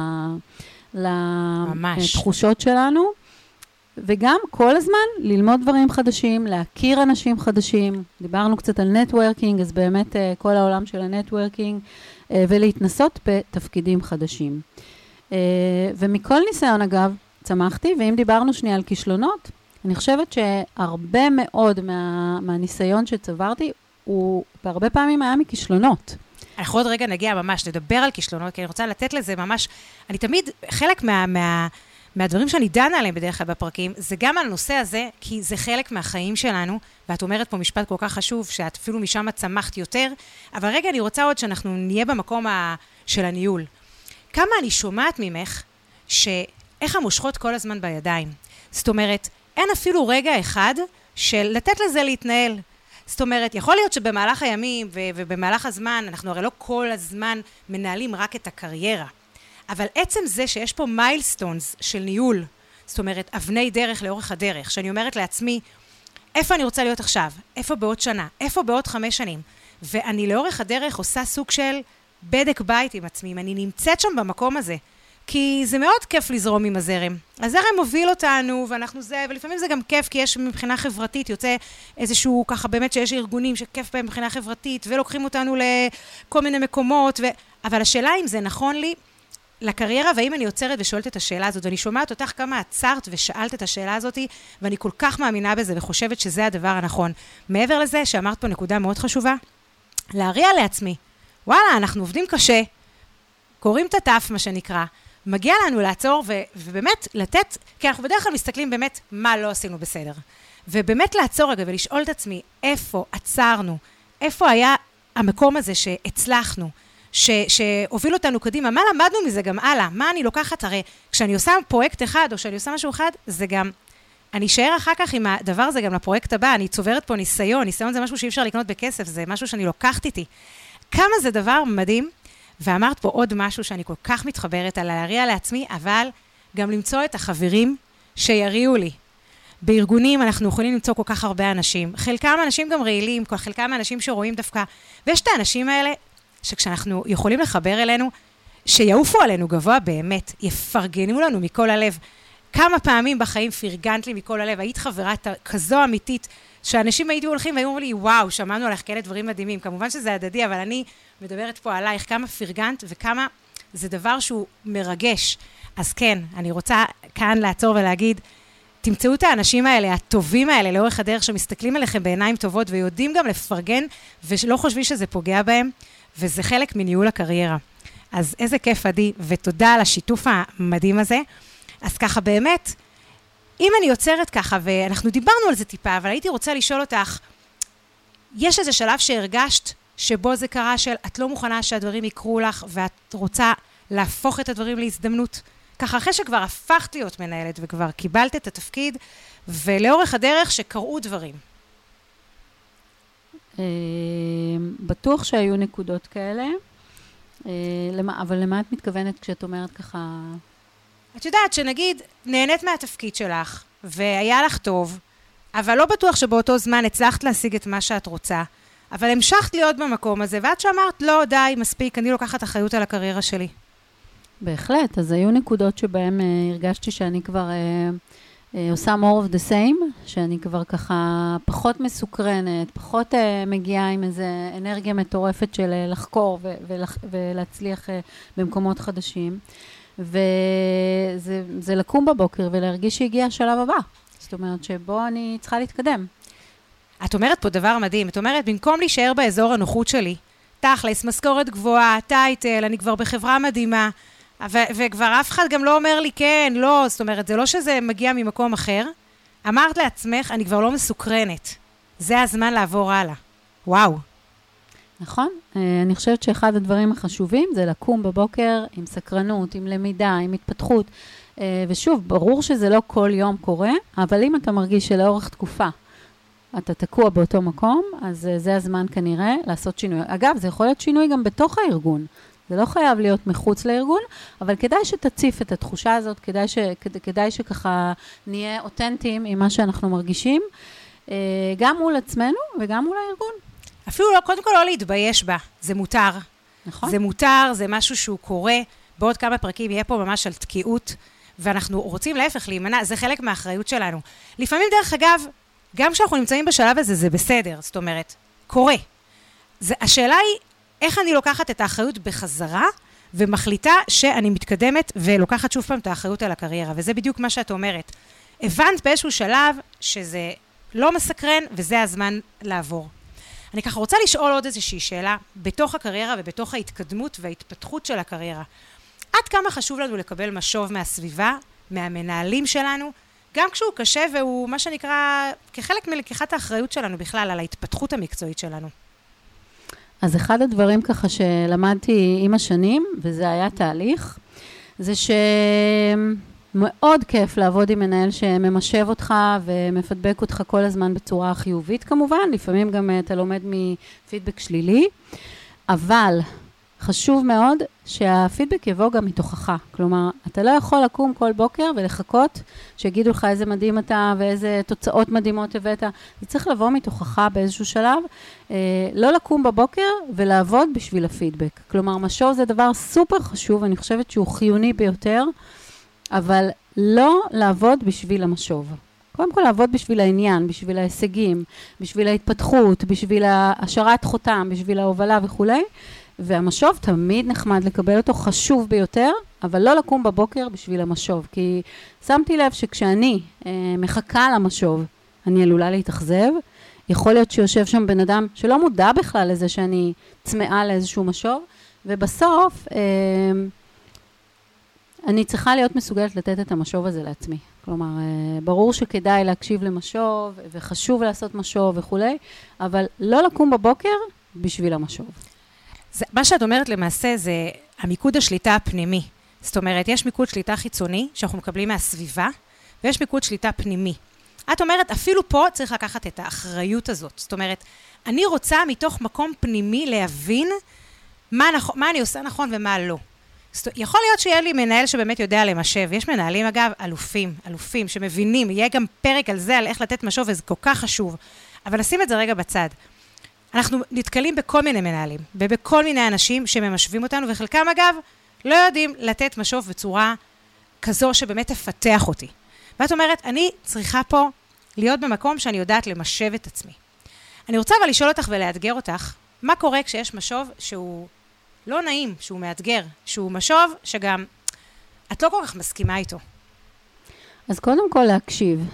לתחושות שלנו, וגם כל הזמן ללמוד דברים חדשים, להכיר אנשים חדשים, דיברנו קצת על נטוורקינג, אז באמת כל העולם של הנטוורקינג, ולהתנסות בתפקידים חדשים. ומכל ניסיון אגב, צמחתי, ואם דיברנו שנייה על כישלונות, אני חושבת שהרבה מאוד מה, מהניסיון שצברתי, הוא בהרבה פעמים היה מכישלונות. אנחנו עוד רגע נגיע ממש, לדבר על כישלונות, כי אני רוצה לתת לזה ממש, אני תמיד, חלק מה, מה, מהדברים שאני דנה עליהם בדרך כלל בפרקים, זה גם על הנושא הזה, כי זה חלק מהחיים שלנו, ואת אומרת פה משפט כל כך חשוב, שאת אפילו משם צמחת יותר, אבל רגע אני רוצה עוד שאנחנו נהיה במקום ה, של הניהול. כמה אני שומעת ממך, ש... איך המושכות כל הזמן בידיים. זאת אומרת, אין אפילו רגע אחד של לתת לזה להתנהל. זאת אומרת, יכול להיות שבמהלך הימים ו- ובמהלך הזמן, אנחנו הרי לא כל הזמן מנהלים רק את הקריירה, אבל עצם זה שיש פה מיילסטונס של ניהול, זאת אומרת, אבני דרך לאורך הדרך, שאני אומרת לעצמי, איפה אני רוצה להיות עכשיו? איפה בעוד שנה? איפה בעוד חמש שנים? ואני לאורך הדרך עושה סוג של בדק בית עם עצמי, אני נמצאת שם במקום הזה, כי זה מאוד כיף לזרום עם הזרם. הזרם מוביל אותנו, ואנחנו זה, ולפעמים זה גם כיף, כי יש מבחינה חברתית, יוצא איזשהו ככה באמת שיש ארגונים שכיף בהם מבחינה חברתית, ולוקחים אותנו לכל מיני מקומות, ו... אבל השאלה אם זה נכון לי לקריירה, והאם אני יוצרת ושואלת את השאלה הזאת, ואני שומעת אותך כמה עצרת ושאלת את השאלה הזאת, ואני כל כך מאמינה בזה, וחושבת שזה הדבר הנכון. מעבר לזה, שאמרת פה נקודה מאוד חשובה, להריע לעצמי. וואלה, אנחנו עובדים קשה, קוראים את הטף, מה שנקרא, מגיע לנו לעצור ו- ובאמת לתת, כי אנחנו בדרך כלל מסתכלים באמת מה לא עשינו בסדר. ובאמת לעצור רגע ולשאול את עצמי איפה עצרנו, איפה היה המקום הזה שהצלחנו, ש- שהוביל אותנו קדימה, מה למדנו מזה גם הלאה, מה אני לוקחת, הרי כשאני עושה פרויקט אחד או שאני עושה משהו אחד, זה גם, אני אשאר אחר כך עם הדבר הזה גם לפרויקט הבא, אני צוברת פה ניסיון, ניסיון זה משהו שאי אפשר לקנות בכסף, זה משהו שאני לוקחת איתי. כמה זה דבר מדהים, ואמרת פה עוד משהו שאני כל כך מתחברת על להריע לעצמי, אבל גם למצוא את החברים שיריעו לי. בארגונים אנחנו יכולים למצוא כל כך הרבה אנשים, חלקם אנשים גם רעילים, חלקם אנשים שרואים דווקא, ויש את האנשים האלה שכשאנחנו יכולים לחבר אלינו, שיעופו עלינו גבוה באמת, יפרגנו לנו מכל הלב. כמה פעמים בחיים פרגנת לי מכל הלב, היית חברה כזו אמיתית, שאנשים הייתי הולכים והיו אומרים לי, וואו, שמענו עליך כאלה דברים מדהימים. כמובן שזה הדדי, אבל אני מדברת פה עלייך, כמה פרגנת וכמה זה דבר שהוא מרגש. אז כן, אני רוצה כאן לעצור ולהגיד, תמצאו את האנשים האלה, הטובים האלה, לאורך הדרך, שמסתכלים עליכם בעיניים טובות, ויודעים גם לפרגן, ולא חושבים שזה פוגע בהם, וזה חלק מניהול הקריירה. אז איזה כיף עדי, ותודה על השיתוף המדהים הזה. אז ככה באמת, אם אני יוצרת ככה, ואנחנו דיברנו על זה טיפה, אבל הייתי רוצה לשאול אותך, יש איזה שלב שהרגשת שבו זה קרה של את לא מוכנה שהדברים יקרו לך, ואת רוצה להפוך את הדברים להזדמנות? ככה אחרי שכבר הפכת להיות מנהלת, וכבר קיבלת את התפקיד, ולאורך הדרך שקראו דברים. בטוח שהיו נקודות כאלה, אבל למה את מתכוונת כשאת אומרת ככה? את יודעת שנגיד, נהנית מהתפקיד שלך, והיה לך טוב, אבל לא בטוח שבאותו זמן הצלחת להשיג את מה שאת רוצה, אבל המשכת להיות במקום הזה, ואת שאמרת, לא, די, מספיק, אני לוקחת אחריות על הקריירה שלי. בהחלט, אז היו נקודות שבהן אה, הרגשתי שאני כבר אה, אה, עושה more of the same, שאני כבר ככה פחות מסוקרנת, פחות אה, מגיעה עם איזו אנרגיה מטורפת של אה, לחקור ו- ולח- ולהצליח אה, במקומות חדשים. וזה זה לקום בבוקר ולהרגיש שהגיע השלב הבא. זאת אומרת שבו אני צריכה להתקדם. את אומרת פה דבר מדהים. את אומרת, במקום להישאר באזור הנוחות שלי, תכלס, משכורת גבוהה, טייטל, אני כבר בחברה מדהימה, ו- וכבר אף אחד גם לא אומר לי כן, לא, זאת אומרת, זה לא שזה מגיע ממקום אחר. אמרת לעצמך, אני כבר לא מסוקרנת. זה הזמן לעבור הלאה. וואו. נכון. אני חושבת שאחד הדברים החשובים זה לקום בבוקר עם סקרנות, עם למידה, עם התפתחות. ושוב, ברור שזה לא כל יום קורה, אבל אם אתה מרגיש שלאורך תקופה אתה תקוע באותו מקום, אז זה הזמן כנראה לעשות שינוי. אגב, זה יכול להיות שינוי גם בתוך הארגון. זה לא חייב להיות מחוץ לארגון, אבל כדאי שתציף את התחושה הזאת, כדאי, ש, כדאי שככה נהיה אותנטיים עם מה שאנחנו מרגישים, גם מול עצמנו וגם מול הארגון. אפילו לא, קודם כל לא להתבייש בה, זה מותר. נכון. זה מותר, זה משהו שהוא קורה, בעוד כמה פרקים יהיה פה ממש על תקיעות, ואנחנו רוצים להפך להימנע, זה חלק מהאחריות שלנו. לפעמים דרך אגב, גם כשאנחנו נמצאים בשלב הזה, זה בסדר, זאת אומרת, קורה. זה, השאלה היא, איך אני לוקחת את האחריות בחזרה, ומחליטה שאני מתקדמת, ולוקחת שוב פעם את האחריות על הקריירה, וזה בדיוק מה שאת אומרת. הבנת באיזשהו שלב, שזה לא מסקרן, וזה הזמן לעבור. אני ככה רוצה לשאול עוד איזושהי שאלה, בתוך הקריירה ובתוך ההתקדמות וההתפתחות של הקריירה. עד כמה חשוב לנו לקבל משוב מהסביבה, מהמנהלים שלנו, גם כשהוא קשה והוא מה שנקרא, כחלק מלקיחת האחריות שלנו בכלל, על ההתפתחות המקצועית שלנו. אז אחד הדברים ככה שלמדתי עם השנים, וזה היה תהליך, זה מאוד כיף לעבוד עם מנהל שממשב אותך ומפדבק אותך כל הזמן בצורה חיובית כמובן, לפעמים גם אתה לומד מפידבק שלילי, אבל חשוב מאוד שהפידבק יבוא גם מתוכך. כלומר, אתה לא יכול לקום כל בוקר ולחכות שיגידו לך איזה מדהים אתה ואיזה תוצאות מדהימות הבאת. זה צריך לבוא מתוכך באיזשהו שלב, אה, לא לקום בבוקר ולעבוד בשביל הפידבק. כלומר, משוב זה דבר סופר חשוב, אני חושבת שהוא חיוני ביותר, אבל לא לעבוד בשביל המשוב. קודם כל לעבוד בשביל העניין, בשביל ההישגים, בשביל ההתפתחות, בשביל השארת חותם, בשביל ההובלה וכו'. והמשוב תמיד נחמד לקבל אותו, חשוב ביותר, אבל לא לקום בבוקר בשביל המשוב. כי שמתי לב שכשאני אה, מחכה למשוב, אני עלולה להתאכזב. יכול להיות שיושב שם בן אדם שלא מודע בכלל לזה שאני צמאה לאיזשהו משוב, ובסוף אה, אני צריכה להיות מסוגלת לתת את המשוב הזה לעצמי. כלומר, ברור שכדאי להקשיב למשוב, וחשוב לעשות משוב וכו', אבל לא לקום בבוקר בשביל המשוב. זה, מה שאת אומרת למעשה זה המיקוד השליטה הפנימי. זאת אומרת, יש מיקוד שליטה חיצוני שאנחנו מקבלים מהסביבה, ויש מיקוד שליטה פנימי. את אומרת, אפילו פה צריך לקחת את האחריות הזאת. זאת אומרת, אני רוצה מתוך מקום פנימי להבין מה, נכ- מה אני עושה נכון ומה לא. יכול להיות שיהיה לי מנהל שבאמת יודע למשב. יש מנהלים, אגב, אלופים, אלופים שמבינים. יהיה גם פרק על זה, על איך לתת משוב, וזה כל כך חשוב. אבל נשים את זה רגע בצד. אנחנו נתקלים בכל מיני מנהלים, ובכל מיני אנשים שממשווים אותנו, וחלקם, אגב, לא יודעים לתת משוב בצורה כזו שבאמת תפתח אותי. ואת אומרת, אני צריכה פה להיות במקום שאני יודעת למשב את עצמי. אני רוצה אבל לשאול אותך ולאתגר אותך, מה קורה כשיש משוב שהוא לא נעים, שהוא מאתגר, שהוא משוב שגם את לא כל כך מסכימה איתו? אז קודם כל להקשיב,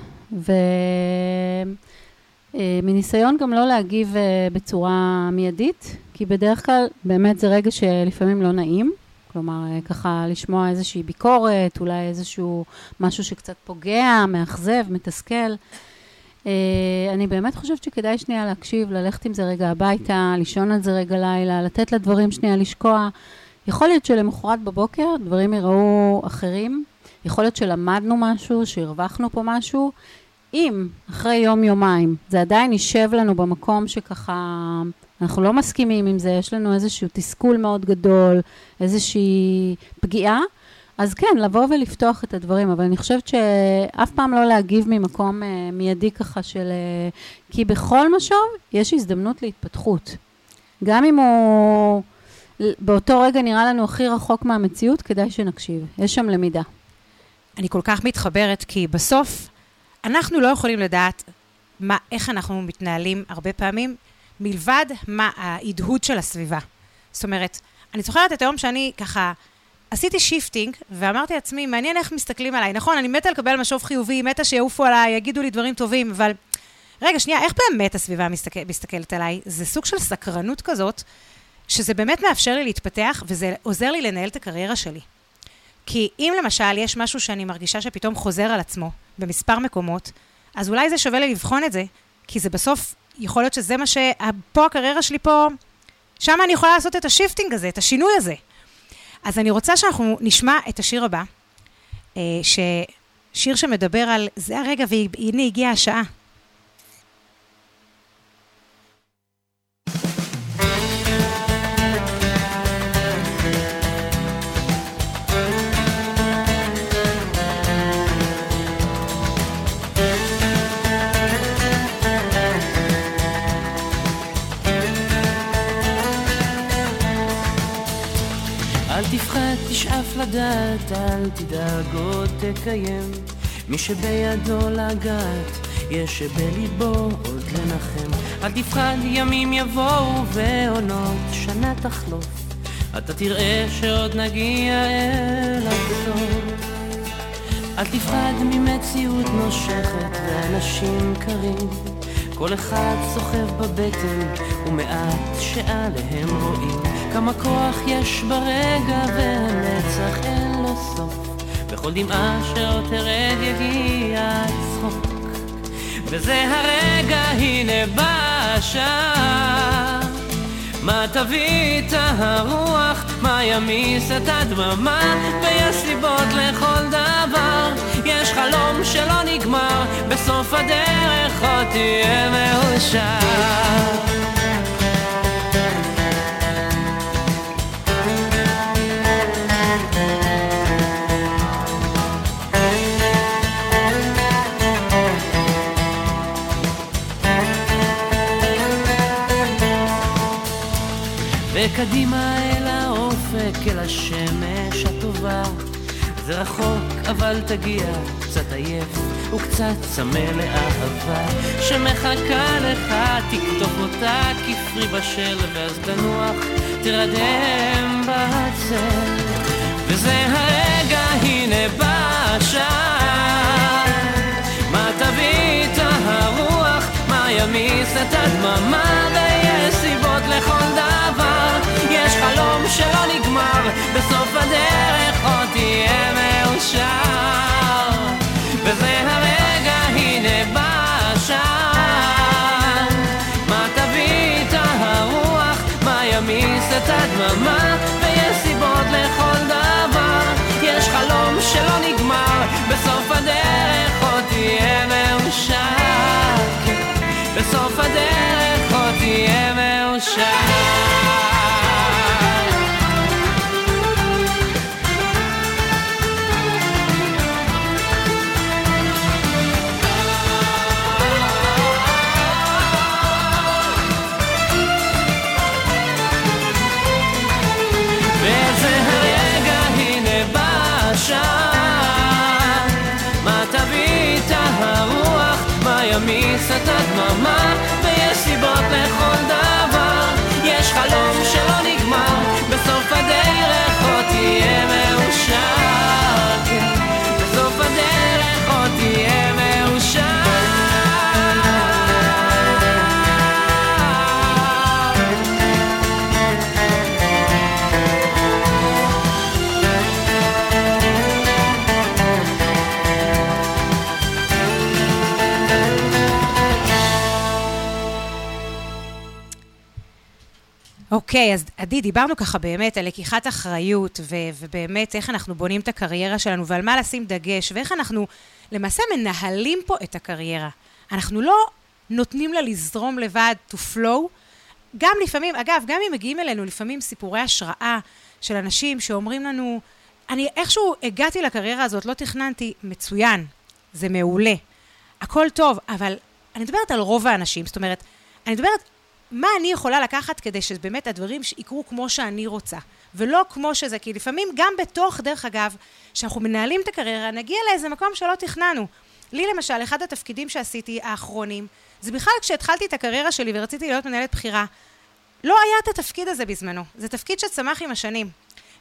ומניסיון גם לא להגיב בצורה מיידית, כי בדרך כלל באמת זה רגע שלפעמים לא נעים, כלומר ככה לשמוע איזושהי ביקורת, אולי איזשהו משהו שקצת פוגע, מאכזב, מתסכל. אני באמת חושבת שכדאי שנייה להקשיב, ללכת עם זה רגע הביתה, לישון על זה רגע לילה, לתת לדברים שנייה לשקוע. יכול להיות שלמחרת בבוקר דברים יראו אחרים, יכול להיות שלמדנו משהו, שהרווחנו פה משהו. אם אחרי יום יומיים זה עדיין יישב לנו במקום שככה אנחנו לא מסכימים עם זה, יש לנו איזשהו תסכול מאוד גדול, איזושהי פגיעה, אז כן, לבוא ולפתוח את הדברים, אבל אני חושבת שאף פעם לא להגיב ממקום uh, מיידי ככה של... Uh, כי בכל משוב יש הזדמנות להתפתחות. גם אם הוא באותו רגע נראה לנו הכי רחוק מהמציאות, כדאי שנקשיב. יש שם למידה. אני כל כך מתחברת, כי בסוף אנחנו לא יכולים לדעת מה, איך אנחנו מתנהלים הרבה פעמים, מלבד מה ההדהוד של הסביבה. זאת אומרת, אני זוכרת את היום שאני ככה... עשיתי שיפטינג, ואמרתי לעצמי, מעניין איך מסתכלים עליי. נכון, אני מתה לקבל משוב חיובי, מתה שיעופו עליי, יגידו לי דברים טובים, אבל רגע, שנייה, איך באמת הסביבה מסתכל, מסתכלת עליי? זה סוג של סקרנות כזאת, שזה באמת מאפשר לי להתפתח, וזה עוזר לי לנהל את הקריירה שלי. כי אם למשל יש משהו שאני מרגישה שפתאום חוזר על עצמו, במספר מקומות, אז אולי זה שווה לי לבחון את זה, כי זה בסוף, יכול להיות שזה מה ש... פה הקריירה שלי פה, שם אני יכולה לעשות את השיפטינג הזה, את השינוי הזה. אז אני רוצה שאנחנו נשמע את השיר הבא, ששיר שמדבר על זה הרגע והנה הגיעה השעה. אל תפחד, תשאף לדעת, אל תדאג עוד תקיים. מי שבידו לגעת, יש שבליבו עוד לנחם. אל תפחד, ימים יבואו ועונות שנה תחלוף. אתה תראה שעוד נגיע אל הסוף. אל תפחד ממציאות נושכת ואנשים קרים. כל אחד סוחב בבטן ומעט שעליהם רואים. כמה כוח יש ברגע והנצח אין לו סוף. בכל דמעה שעוד תרד יגיע הצחוק. וזה הרגע, הנה בא השעה. מה תביא את הרוח, מה מה ימיס את הדממה, ויש סיבות לכל דבר. יש חלום שלא נגמר, בסוף הדרך עוד תהיה מאושר. וקדימה אל האופק, אל השמש הטובה. זה רחוק אבל תגיע, קצת עייף וקצת צמא לאהבה שמחכה לך, תקטוף אותה כפרי בשל, ואז תנוח, תרדם בצל. וזה הרגע, הנה בשעה, מה תביא את הרוח, מה ימיס את הדממה, ויש סיבות לכל דבר. יש חלום שלא נגמר, בסוף הדרך עוד תהיה מאושר. וזה הרגע, הנה בשעה, מה תביא את הרוח, מה ימיס את הדממה, ויש סיבות לכל דבר. יש חלום שלא נגמר, בסוף הדרך עוד תהיה מאושר. בסוף הדרך עוד תהיה מאושר. מה תביא את הרוח, מה ימיס את הדממה, ויש סיבות לכל דבר. יש חלום שלא נגמר, בסוף הדרך עוד תהיה מאושר. בסוף הדרך עוד תהיה מאושר. אוקיי, אז עדי, דיברנו ככה באמת על לקיחת אחריות, ו- ובאמת איך אנחנו בונים את הקריירה שלנו, ועל מה לשים דגש, ואיך אנחנו למעשה מנהלים פה את הקריירה. אנחנו לא נותנים לה לזרום לבד, to flow. גם לפעמים, אגב, גם אם מגיעים אלינו לפעמים סיפורי השראה של אנשים שאומרים לנו, אני איכשהו הגעתי לקריירה הזאת, לא תכננתי, מצוין, זה מעולה. הכל טוב, אבל אני מדברת על רוב האנשים, זאת אומרת, אני מדברת מה אני יכולה לקחת כדי שבאמת הדברים יקרו כמו שאני רוצה, ולא כמו שזה, כי לפעמים גם בתוך, דרך אגב, שאנחנו מנהלים את הקריירה, נגיע לאיזה מקום שלא תכננו. לי למשל, אחד התפקידים שעשיתי האחרונים, זה בכלל כשהתחלתי את הקריירה שלי ורציתי להיות מנהלת בחירה, לא היה את התפקיד הזה בזמנו. זה תפקיד שצמח עם השנים,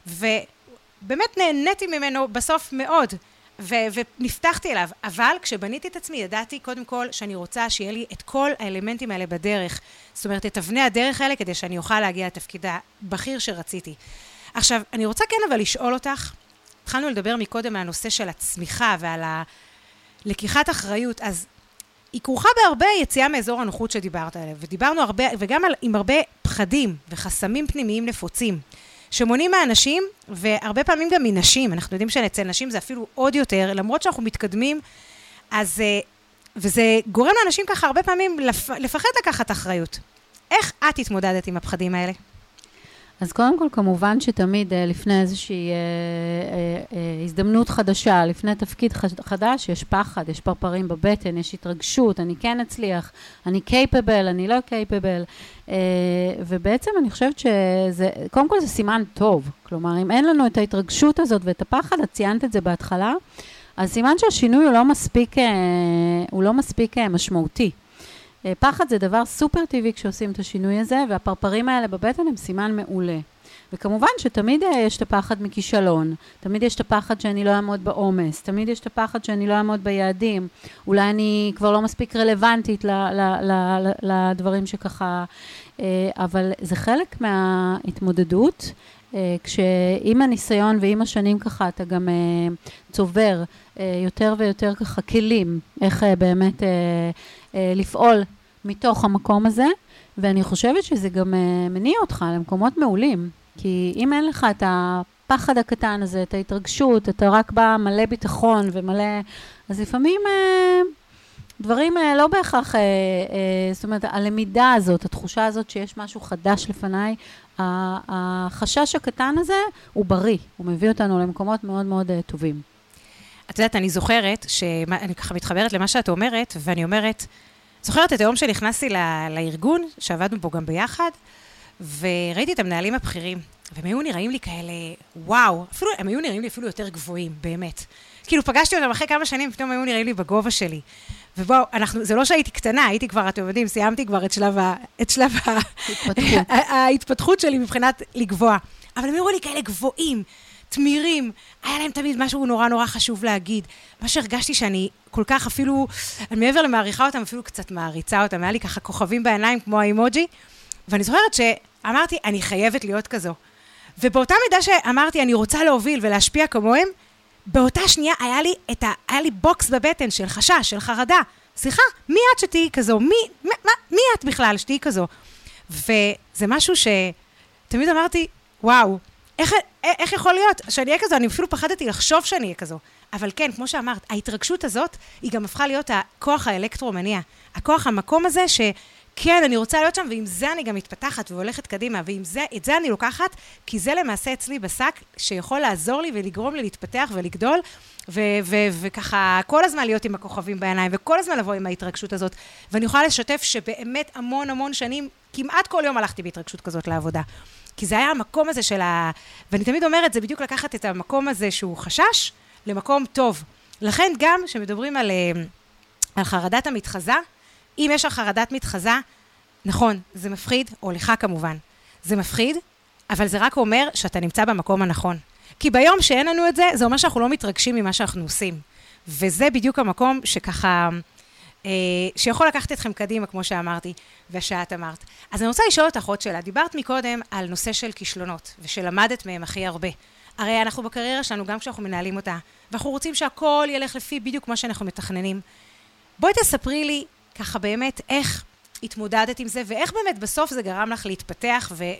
ובאמת נהניתי ממנו בסוף מאוד, ו- ונפתחתי אליו, אבל כשבניתי את עצמי, ידעתי קודם כל שאני רוצה שיהיה לי את כל האלמנטים האלה בדרך, זאת אומרת, את אבני הדרך האלה, כדי שאני אוכל להגיע לתפקיד הבכיר שרציתי. עכשיו, אני רוצה כן אבל לשאול אותך, התחלנו לדבר מקודם על הנושא של הצמיחה ועל הלקיחת אחריות, אז היא כרוכה בהרבה יציאה מאזור הנוחות שדיברת עליו, ודיברנו הרבה, וגם על, עם הרבה פחדים וחסמים פנימיים נפוצים, שמונים מהאנשים, והרבה פעמים גם מנשים, אנחנו יודעים שאצל נשים זה אפילו עוד יותר, למרות שאנחנו מתקדמים, אז, וזה גורם לאנשים ככה הרבה פעמים לפ, לפחד לקחת אחריות. איך את התמודדת עם הפחדים האלה? אז קודם כל, כמובן שתמיד לפני איזושהי אה, אה, אה, הזדמנות חדשה, לפני תפקיד חדש, יש פחד, יש פרפרים בבטן, יש התרגשות, אני כן אצליח, אני קייפבל, אני לא קייפבל, אה, ובעצם אני חושבת שזה, קודם כל זה סימן טוב, כלומר, אם אין לנו את ההתרגשות הזאת ואת הפחד, את ציינת את זה בהתחלה, אז סימן שהשינוי הוא לא מספיק, אה, הוא לא מספיק אה, משמעותי. פחד זה דבר סופר טבעי כשעושים את השינוי הזה, והפרפרים האלה בבטן הם סימן מעולה. וכמובן שתמיד יש את הפחד מכישלון, תמיד יש את הפחד שאני לא אעמוד בעומס, תמיד יש את הפחד שאני לא אעמוד ביעדים, אולי אני כבר לא מספיק רלוונטית ל- ל- ל- לדברים שככה, אבל זה חלק מההתמודדות, כשעם הניסיון ועם השנים ככה אתה גם צובר יותר ויותר ככה כלים, איך באמת לפעול מתוך המקום הזה, ואני חושבת שזה גם מניע אותך למקומות מעולים, כי אם אין לך את הפחד הקטן הזה, את ההתרגשות, אתה רק בא מלא ביטחון ומלא, אז לפעמים אה, דברים אה, לא בהכרח, אה, אה, זאת אומרת, הלמידה הזאת, התחושה הזאת שיש משהו חדש לפניי, החשש הקטן הזה הוא בריא, הוא מביא אותנו למקומות מאוד מאוד uh, טובים. את יודעת, אני זוכרת, שאני ככה מתחברת למה שאת אומרת, ואני אומרת, זוכרת את היום שנכנסתי ל- לארגון, שעבדנו בו גם ביחד, וראיתי את המנהלים הבכירים, והם היו נראים לי כאלה, וואו, אפילו, הם היו נראים לי אפילו יותר גבוהים, באמת. כאילו פגשתי אותם אחרי כמה שנים, פתאום היו נראים לי בגובה שלי. ובואו, אנחנו, זה לא שהייתי קטנה, הייתי כבר, אתם יודעים, סיימתי כבר את שלב, ה, את שלב ה, ההתפתחות שלי מבחינת לגבוה. אבל הם היו לי כאלה גבוהים, תמירים, היה להם תמיד משהו נורא נורא חשוב להגיד. מה שהרגשתי שאני כל כך אפילו, אני מעבר למעריכה אותם, אפילו קצת מעריצה אותם, היה לי ככה כוכבים בעיניים כמו האימוג'י, ואני זוכרת שאמרתי, אני חייבת להיות כזו. ובאותה מידה שאמרתי, אני רוצה להוביל ולהשפיע כמוהם, באותה שנייה היה לי, את ה, היה לי בוקס בבטן של חשש, של חרדה. סליחה, מי את שתהי כזו? מי, מה, מי את בכלל שתהי כזו? וזה משהו שתמיד אמרתי, וואו, איך, איך יכול להיות שאני אהיה כזו? אני אפילו פחדתי לחשוב שאני אהיה כזו. אבל כן, כמו שאמרת, ההתרגשות הזאת, היא גם הפכה להיות הכוח האלקטרומניע. הכוח המקום הזה ש... כן, אני רוצה להיות שם, ועם זה אני גם מתפתחת והולכת קדימה, ועם זה, את זה אני לוקחת, כי זה למעשה אצלי בשק, שיכול לעזור לי ולגרום לי להתפתח ולגדול, ו- ו- וככה כל הזמן להיות עם הכוכבים בעיניים, וכל הזמן לבוא עם ההתרגשות הזאת, ואני יכולה לשתף שבאמת המון המון שנים, כמעט כל יום הלכתי בהתרגשות כזאת לעבודה, כי זה היה המקום הזה של ה... ואני תמיד אומרת, זה בדיוק לקחת את המקום הזה שהוא חשש, למקום טוב. לכן גם, שמדברים על, על חרדת המתחזה, אם יש לך חרדת מתחזה, נכון, זה מפחיד, או לך כמובן. זה מפחיד, אבל זה רק אומר שאתה נמצא במקום הנכון. כי ביום שאין לנו את זה, זה אומר שאנחנו לא מתרגשים ממה שאנחנו עושים. וזה בדיוק המקום שככה, אה, שיכול לקחת אתכם קדימה, כמו שאמרתי, ושאת אמרת. אז אני רוצה לשאול אותך עוד שאלה. דיברת מקודם על נושא של כישלונות, ושלמדת מהם הכי הרבה. הרי אנחנו בקריירה שלנו, גם כשאנחנו מנהלים אותה, ואנחנו רוצים שהכל ילך לפי בדיוק מה שאנחנו מתכננים. בואי תספרי לי, ככה באמת, איך התמודדת עם זה, ואיך באמת בסוף זה גרם לך להתפתח ו...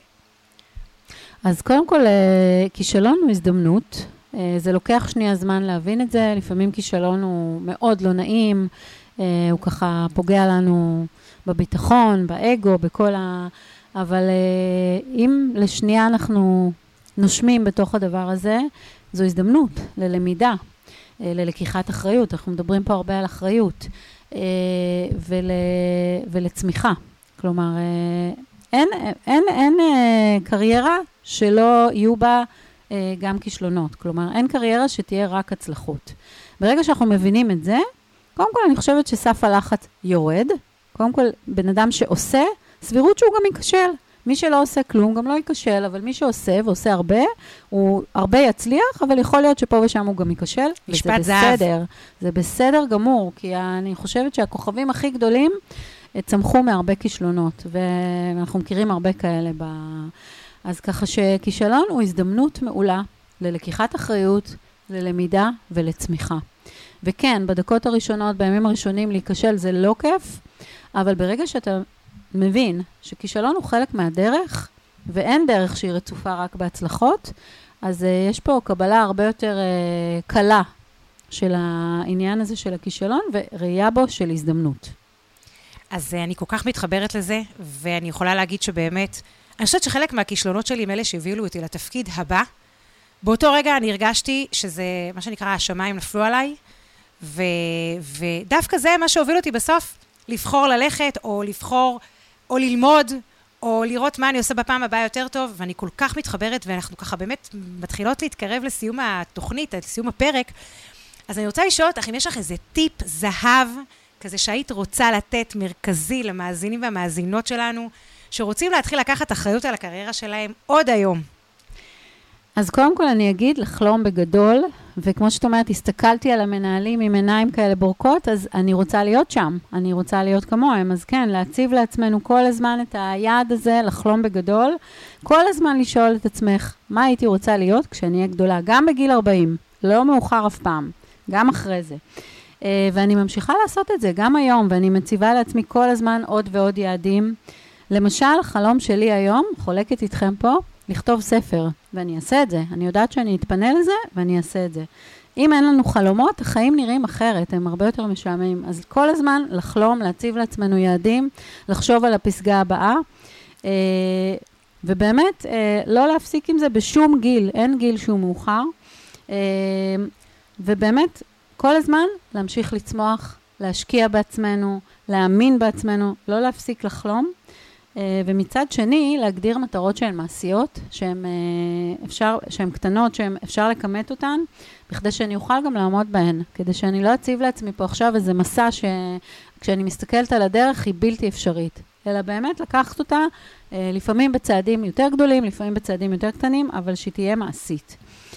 אז קודם כל, כישלון הוא הזדמנות. זה לוקח שנייה זמן להבין את זה. לפעמים כישלון הוא מאוד לא נעים, הוא ככה פוגע לנו בביטחון, באגו, בכל ה... אבל אם לשנייה אנחנו נושמים בתוך הדבר הזה, זו הזדמנות ללמידה, ללקיחת אחריות. אנחנו מדברים פה הרבה על אחריות. ול, ולצמיחה. כלומר, אין, אין, אין קריירה שלא יהיו בה גם כישלונות. כלומר, אין קריירה שתהיה רק הצלחות. ברגע שאנחנו מבינים את זה, קודם כל אני חושבת שסף הלחץ יורד. קודם כל, בן אדם שעושה, סבירות שהוא גם ייכשל. מי שלא עושה כלום גם לא ייכשל, אבל מי שעושה ועושה הרבה, הוא הרבה יצליח, אבל יכול להיות שפה ושם הוא גם ייכשל. משפט זהב. זה בסדר, זה בסדר גמור, כי אני חושבת שהכוכבים הכי גדולים צמחו מהרבה כישלונות, ואנחנו מכירים הרבה כאלה. ב... אז ככה שכישלון הוא הזדמנות מעולה ללקיחת אחריות, ללמידה ולצמיחה. וכן, בדקות הראשונות, בימים הראשונים להיכשל זה לא כיף, אבל ברגע שאתה מבין שכישלון הוא חלק מהדרך, ואין דרך שהיא רצופה רק בהצלחות, אז uh, יש פה קבלה הרבה יותר uh, קלה של העניין הזה של הכישלון, וראייה בו של הזדמנות. אז uh, אני כל כך מתחברת לזה, ואני יכולה להגיד שבאמת, אני חושבת שחלק מהכישלונות שלי הם אלה שהביאו אותי לתפקיד הבא. באותו רגע אני הרגשתי שזה, מה שנקרא, השמיים נפלו עליי, ו, ודווקא זה מה שהוביל אותי בסוף, לבחור ללכת, או לבחור, או ללמוד, או לראות מה אני עושה בפעם הבאה יותר טוב, ואני כל כך מתחברת, ואנחנו ככה באמת מתחילות להתקרב לסיום התוכנית, לסיום הפרק. אז אני רוצה לשאול אותך, אם יש לך איזה טיפ זהב, כזה שהיית רוצה לתת מרכזי למאזינים והמאזינות שלנו, שרוצים להתחיל לקחת אחריות על הקריירה שלהם עוד היום. אז קודם כל אני אגיד לחלום בגדול, וכמו שאת אומרת, הסתכלתי על המנהלים עם עיניים כאלה בורקות, אז אני רוצה להיות שם, אני רוצה להיות כמוהם, אז כן, להציב לעצמנו כל הזמן את היעד הזה, לחלום בגדול, כל הזמן לשאול את עצמך, מה הייתי רוצה להיות כשאני אהיה גדולה, גם בגיל ארבעים, לא מאוחר אף פעם, גם אחרי זה. ואני ממשיכה לעשות את זה גם היום, ואני מציבה לעצמי כל הזמן עוד ועוד יעדים. למשל, חלום שלי היום, חולקת איתכם פה, לכתוב ספר, ואני אעשה את זה. אני יודעת שאני אתפנה לזה, ואני אעשה את זה. אם אין לנו חלומות, החיים נראים אחרת, הם הרבה יותר משעממים. אז כל הזמן לחלום, להציב לעצמנו יעדים, לחשוב על הפסגה הבאה, ובאמת, לא להפסיק עם זה בשום גיל, אין גיל שהוא מאוחר, ובאמת, כל הזמן להמשיך לצמוח, להשקיע בעצמנו, להאמין בעצמנו, לא להפסיק לחלום, ומצד שני, להגדיר מטרות שהן מעשיות, שהן, אפשר, שהן קטנות, שהן אפשר לקמת אותן, בכדי שאני אוכל גם לעמוד בהן, כדי שאני לא אציב לעצמי פה עכשיו איזה מסע שכשאני מסתכלת על הדרך היא בלתי אפשרית, אלא באמת לקחת אותה, לפעמים בצעדים יותר גדולים, לפעמים בצעדים יותר קטנים, אבל שתהיה מעשית.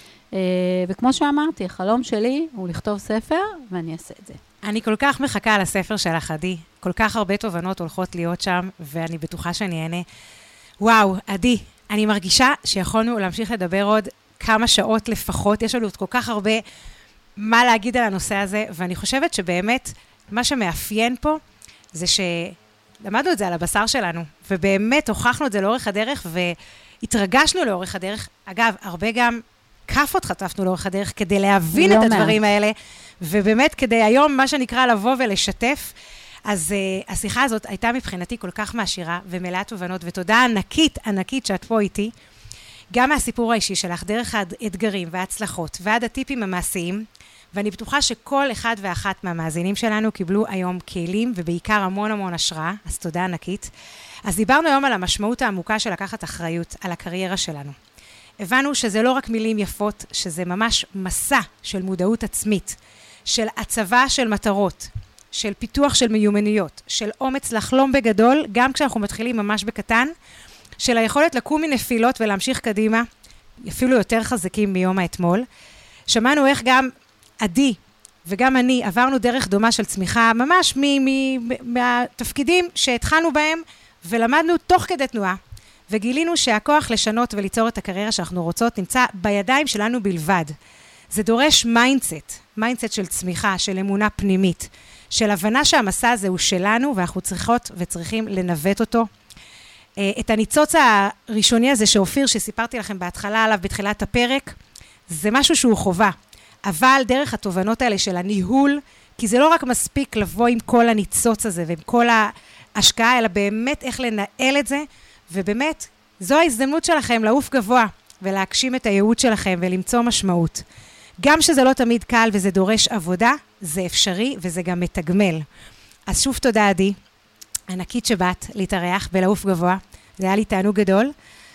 וכמו שאמרתי, החלום שלי הוא לכתוב ספר, ואני אעשה את זה. אני כל כך מחכה לספר שלך, עדי. כל כך הרבה תובנות הולכות להיות שם, ואני בטוחה שאני אענה. וואו, עדי, אני מרגישה שיכולנו להמשיך לדבר עוד כמה שעות לפחות. יש לנו עוד כל כך הרבה מה להגיד על הנושא הזה, ואני חושבת שבאמת מה שמאפיין פה זה שלמדנו את זה על הבשר שלנו, ובאמת הוכחנו את זה לאורך הדרך, והתרגשנו לאורך הדרך. אגב, הרבה גם כפות חטפנו לאורך הדרך כדי להבין את הדברים האלה, ובאמת כדי היום מה שנקרא לבוא ולשתף. אז uh, השיחה הזאת הייתה מבחינתי כל כך מעשירה ומלאה תובנות, ותודה ענקית, ענקית שאת פה איתי, גם מהסיפור האישי שלך, דרך האתגרים וההצלחות, ועד הטיפים המעשיים, ואני בטוחה שכל אחד ואחת מהמאזינים שלנו קיבלו היום כלים, ובעיקר המון המון השראה, אז תודה ענקית. אז דיברנו היום על המשמעות העמוקה של לקחת אחריות על הקריירה שלנו. הבנו שזה לא רק מילים יפות, שזה ממש מסע של מודעות עצמית, של הצבה של מטרות, של פיתוח של מיומנויות, של אומץ לחלום בגדול, גם כשאנחנו מתחילים ממש בקטן, של היכולת לקום מנפילות ולהמשיך קדימה, אפילו יותר חזקים מיום האתמול. שמענו איך גם עדי וגם אני עברנו דרך דומה של צמיחה, ממש מ- מ- מהתפקידים שהתחלנו בהם, ולמדנו תוך כדי תנועה, וגילינו שהכוח לשנות וליצור את הקריירה שאנחנו רוצות נמצא בידיים שלנו בלבד. זה דורש מיינדסט, מיינדסט של צמיחה, של אמונה פנימית, של הבנה שהמסע הזה הוא שלנו, ואנחנו צריכות וצריכים לנווט אותו. את הניצוץ הראשוני הזה שאופיר, שסיפרתי לכם בהתחלה עליו בתחילת הפרק, זה משהו שהוא חובה. אבל דרך התובנות האלה של הניהול, כי זה לא רק מספיק לבוא עם כל הניצוץ הזה ועם כל ההשקעה, אלא באמת איך לנהל את זה, ובאמת זו ההזדמנות שלכם לעוף גבוה ולהגשים את הייעוד שלכם ולמצוא משמעות. גם שזה לא תמיד קל וזה דורש עבודה, זה אפשרי וזה גם מתגמל. אז שוב תודה עדי, ענקית שבאת להתארח ולעוף גבוה, זה היה לי תענוג גדול,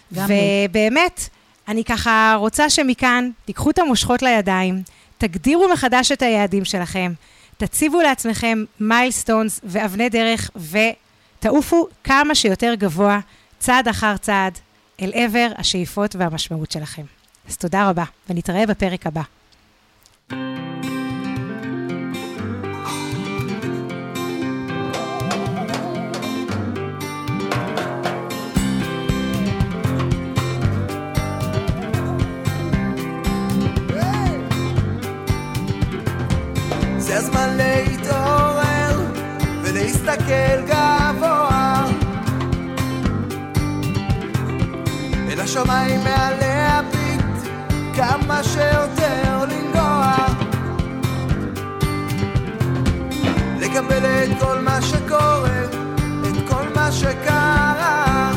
ובאמת אני ככה רוצה שמכאן תיקחו את המושכות לידיים, תגדירו מחדש את היעדים שלכם, תציבו לעצמכם מיילסטונס ואבני דרך ותעופו כמה שיותר גבוה, צעד אחר צעד, אל עבר השאיפות והמשמעות שלכם. אז תודה רבה, ונתראה בפרק הבא. זה הזמן להתעורר ולהסתכל גבוה אל השמיים מעלי הביט, כמה שיותר לנגוע, לקבל את כל מה שקורה, את כל מה שקרה,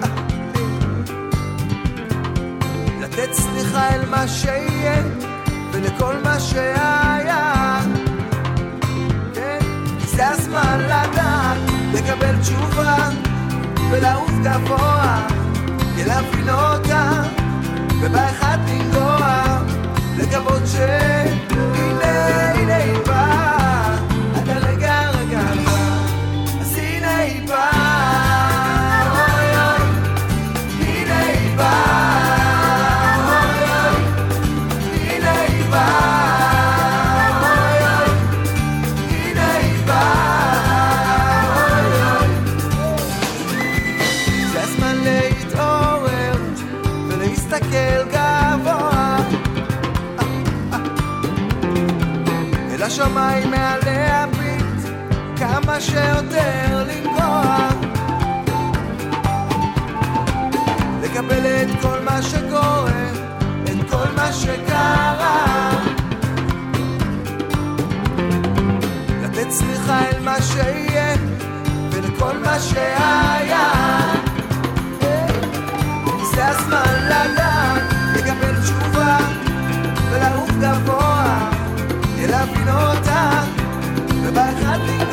לתת סליחה אל מה שיהיה ולכל מה שהיה. זה הזמן לדעת, לקבל תשובה ולעוף גבוה, להבין אותה ובאחד לנגוע, לקוות שהנה הנה היא באה, אתה רגע רגע בא, אז הנה היא באה, אוי אוי, הנה היא באה, אוי אוי, הנה היא באה, השמיים מעלי הביט, כמה שיותר לנגוע, לקבל את כל מה שקורה, את כל מה שקרה, לתת סליחה אל מה שיהיה ולכל מה שהיה. זה הזמן לדעת, לקבל תשובה ולעוף גבוה, להבין אותה ובאחד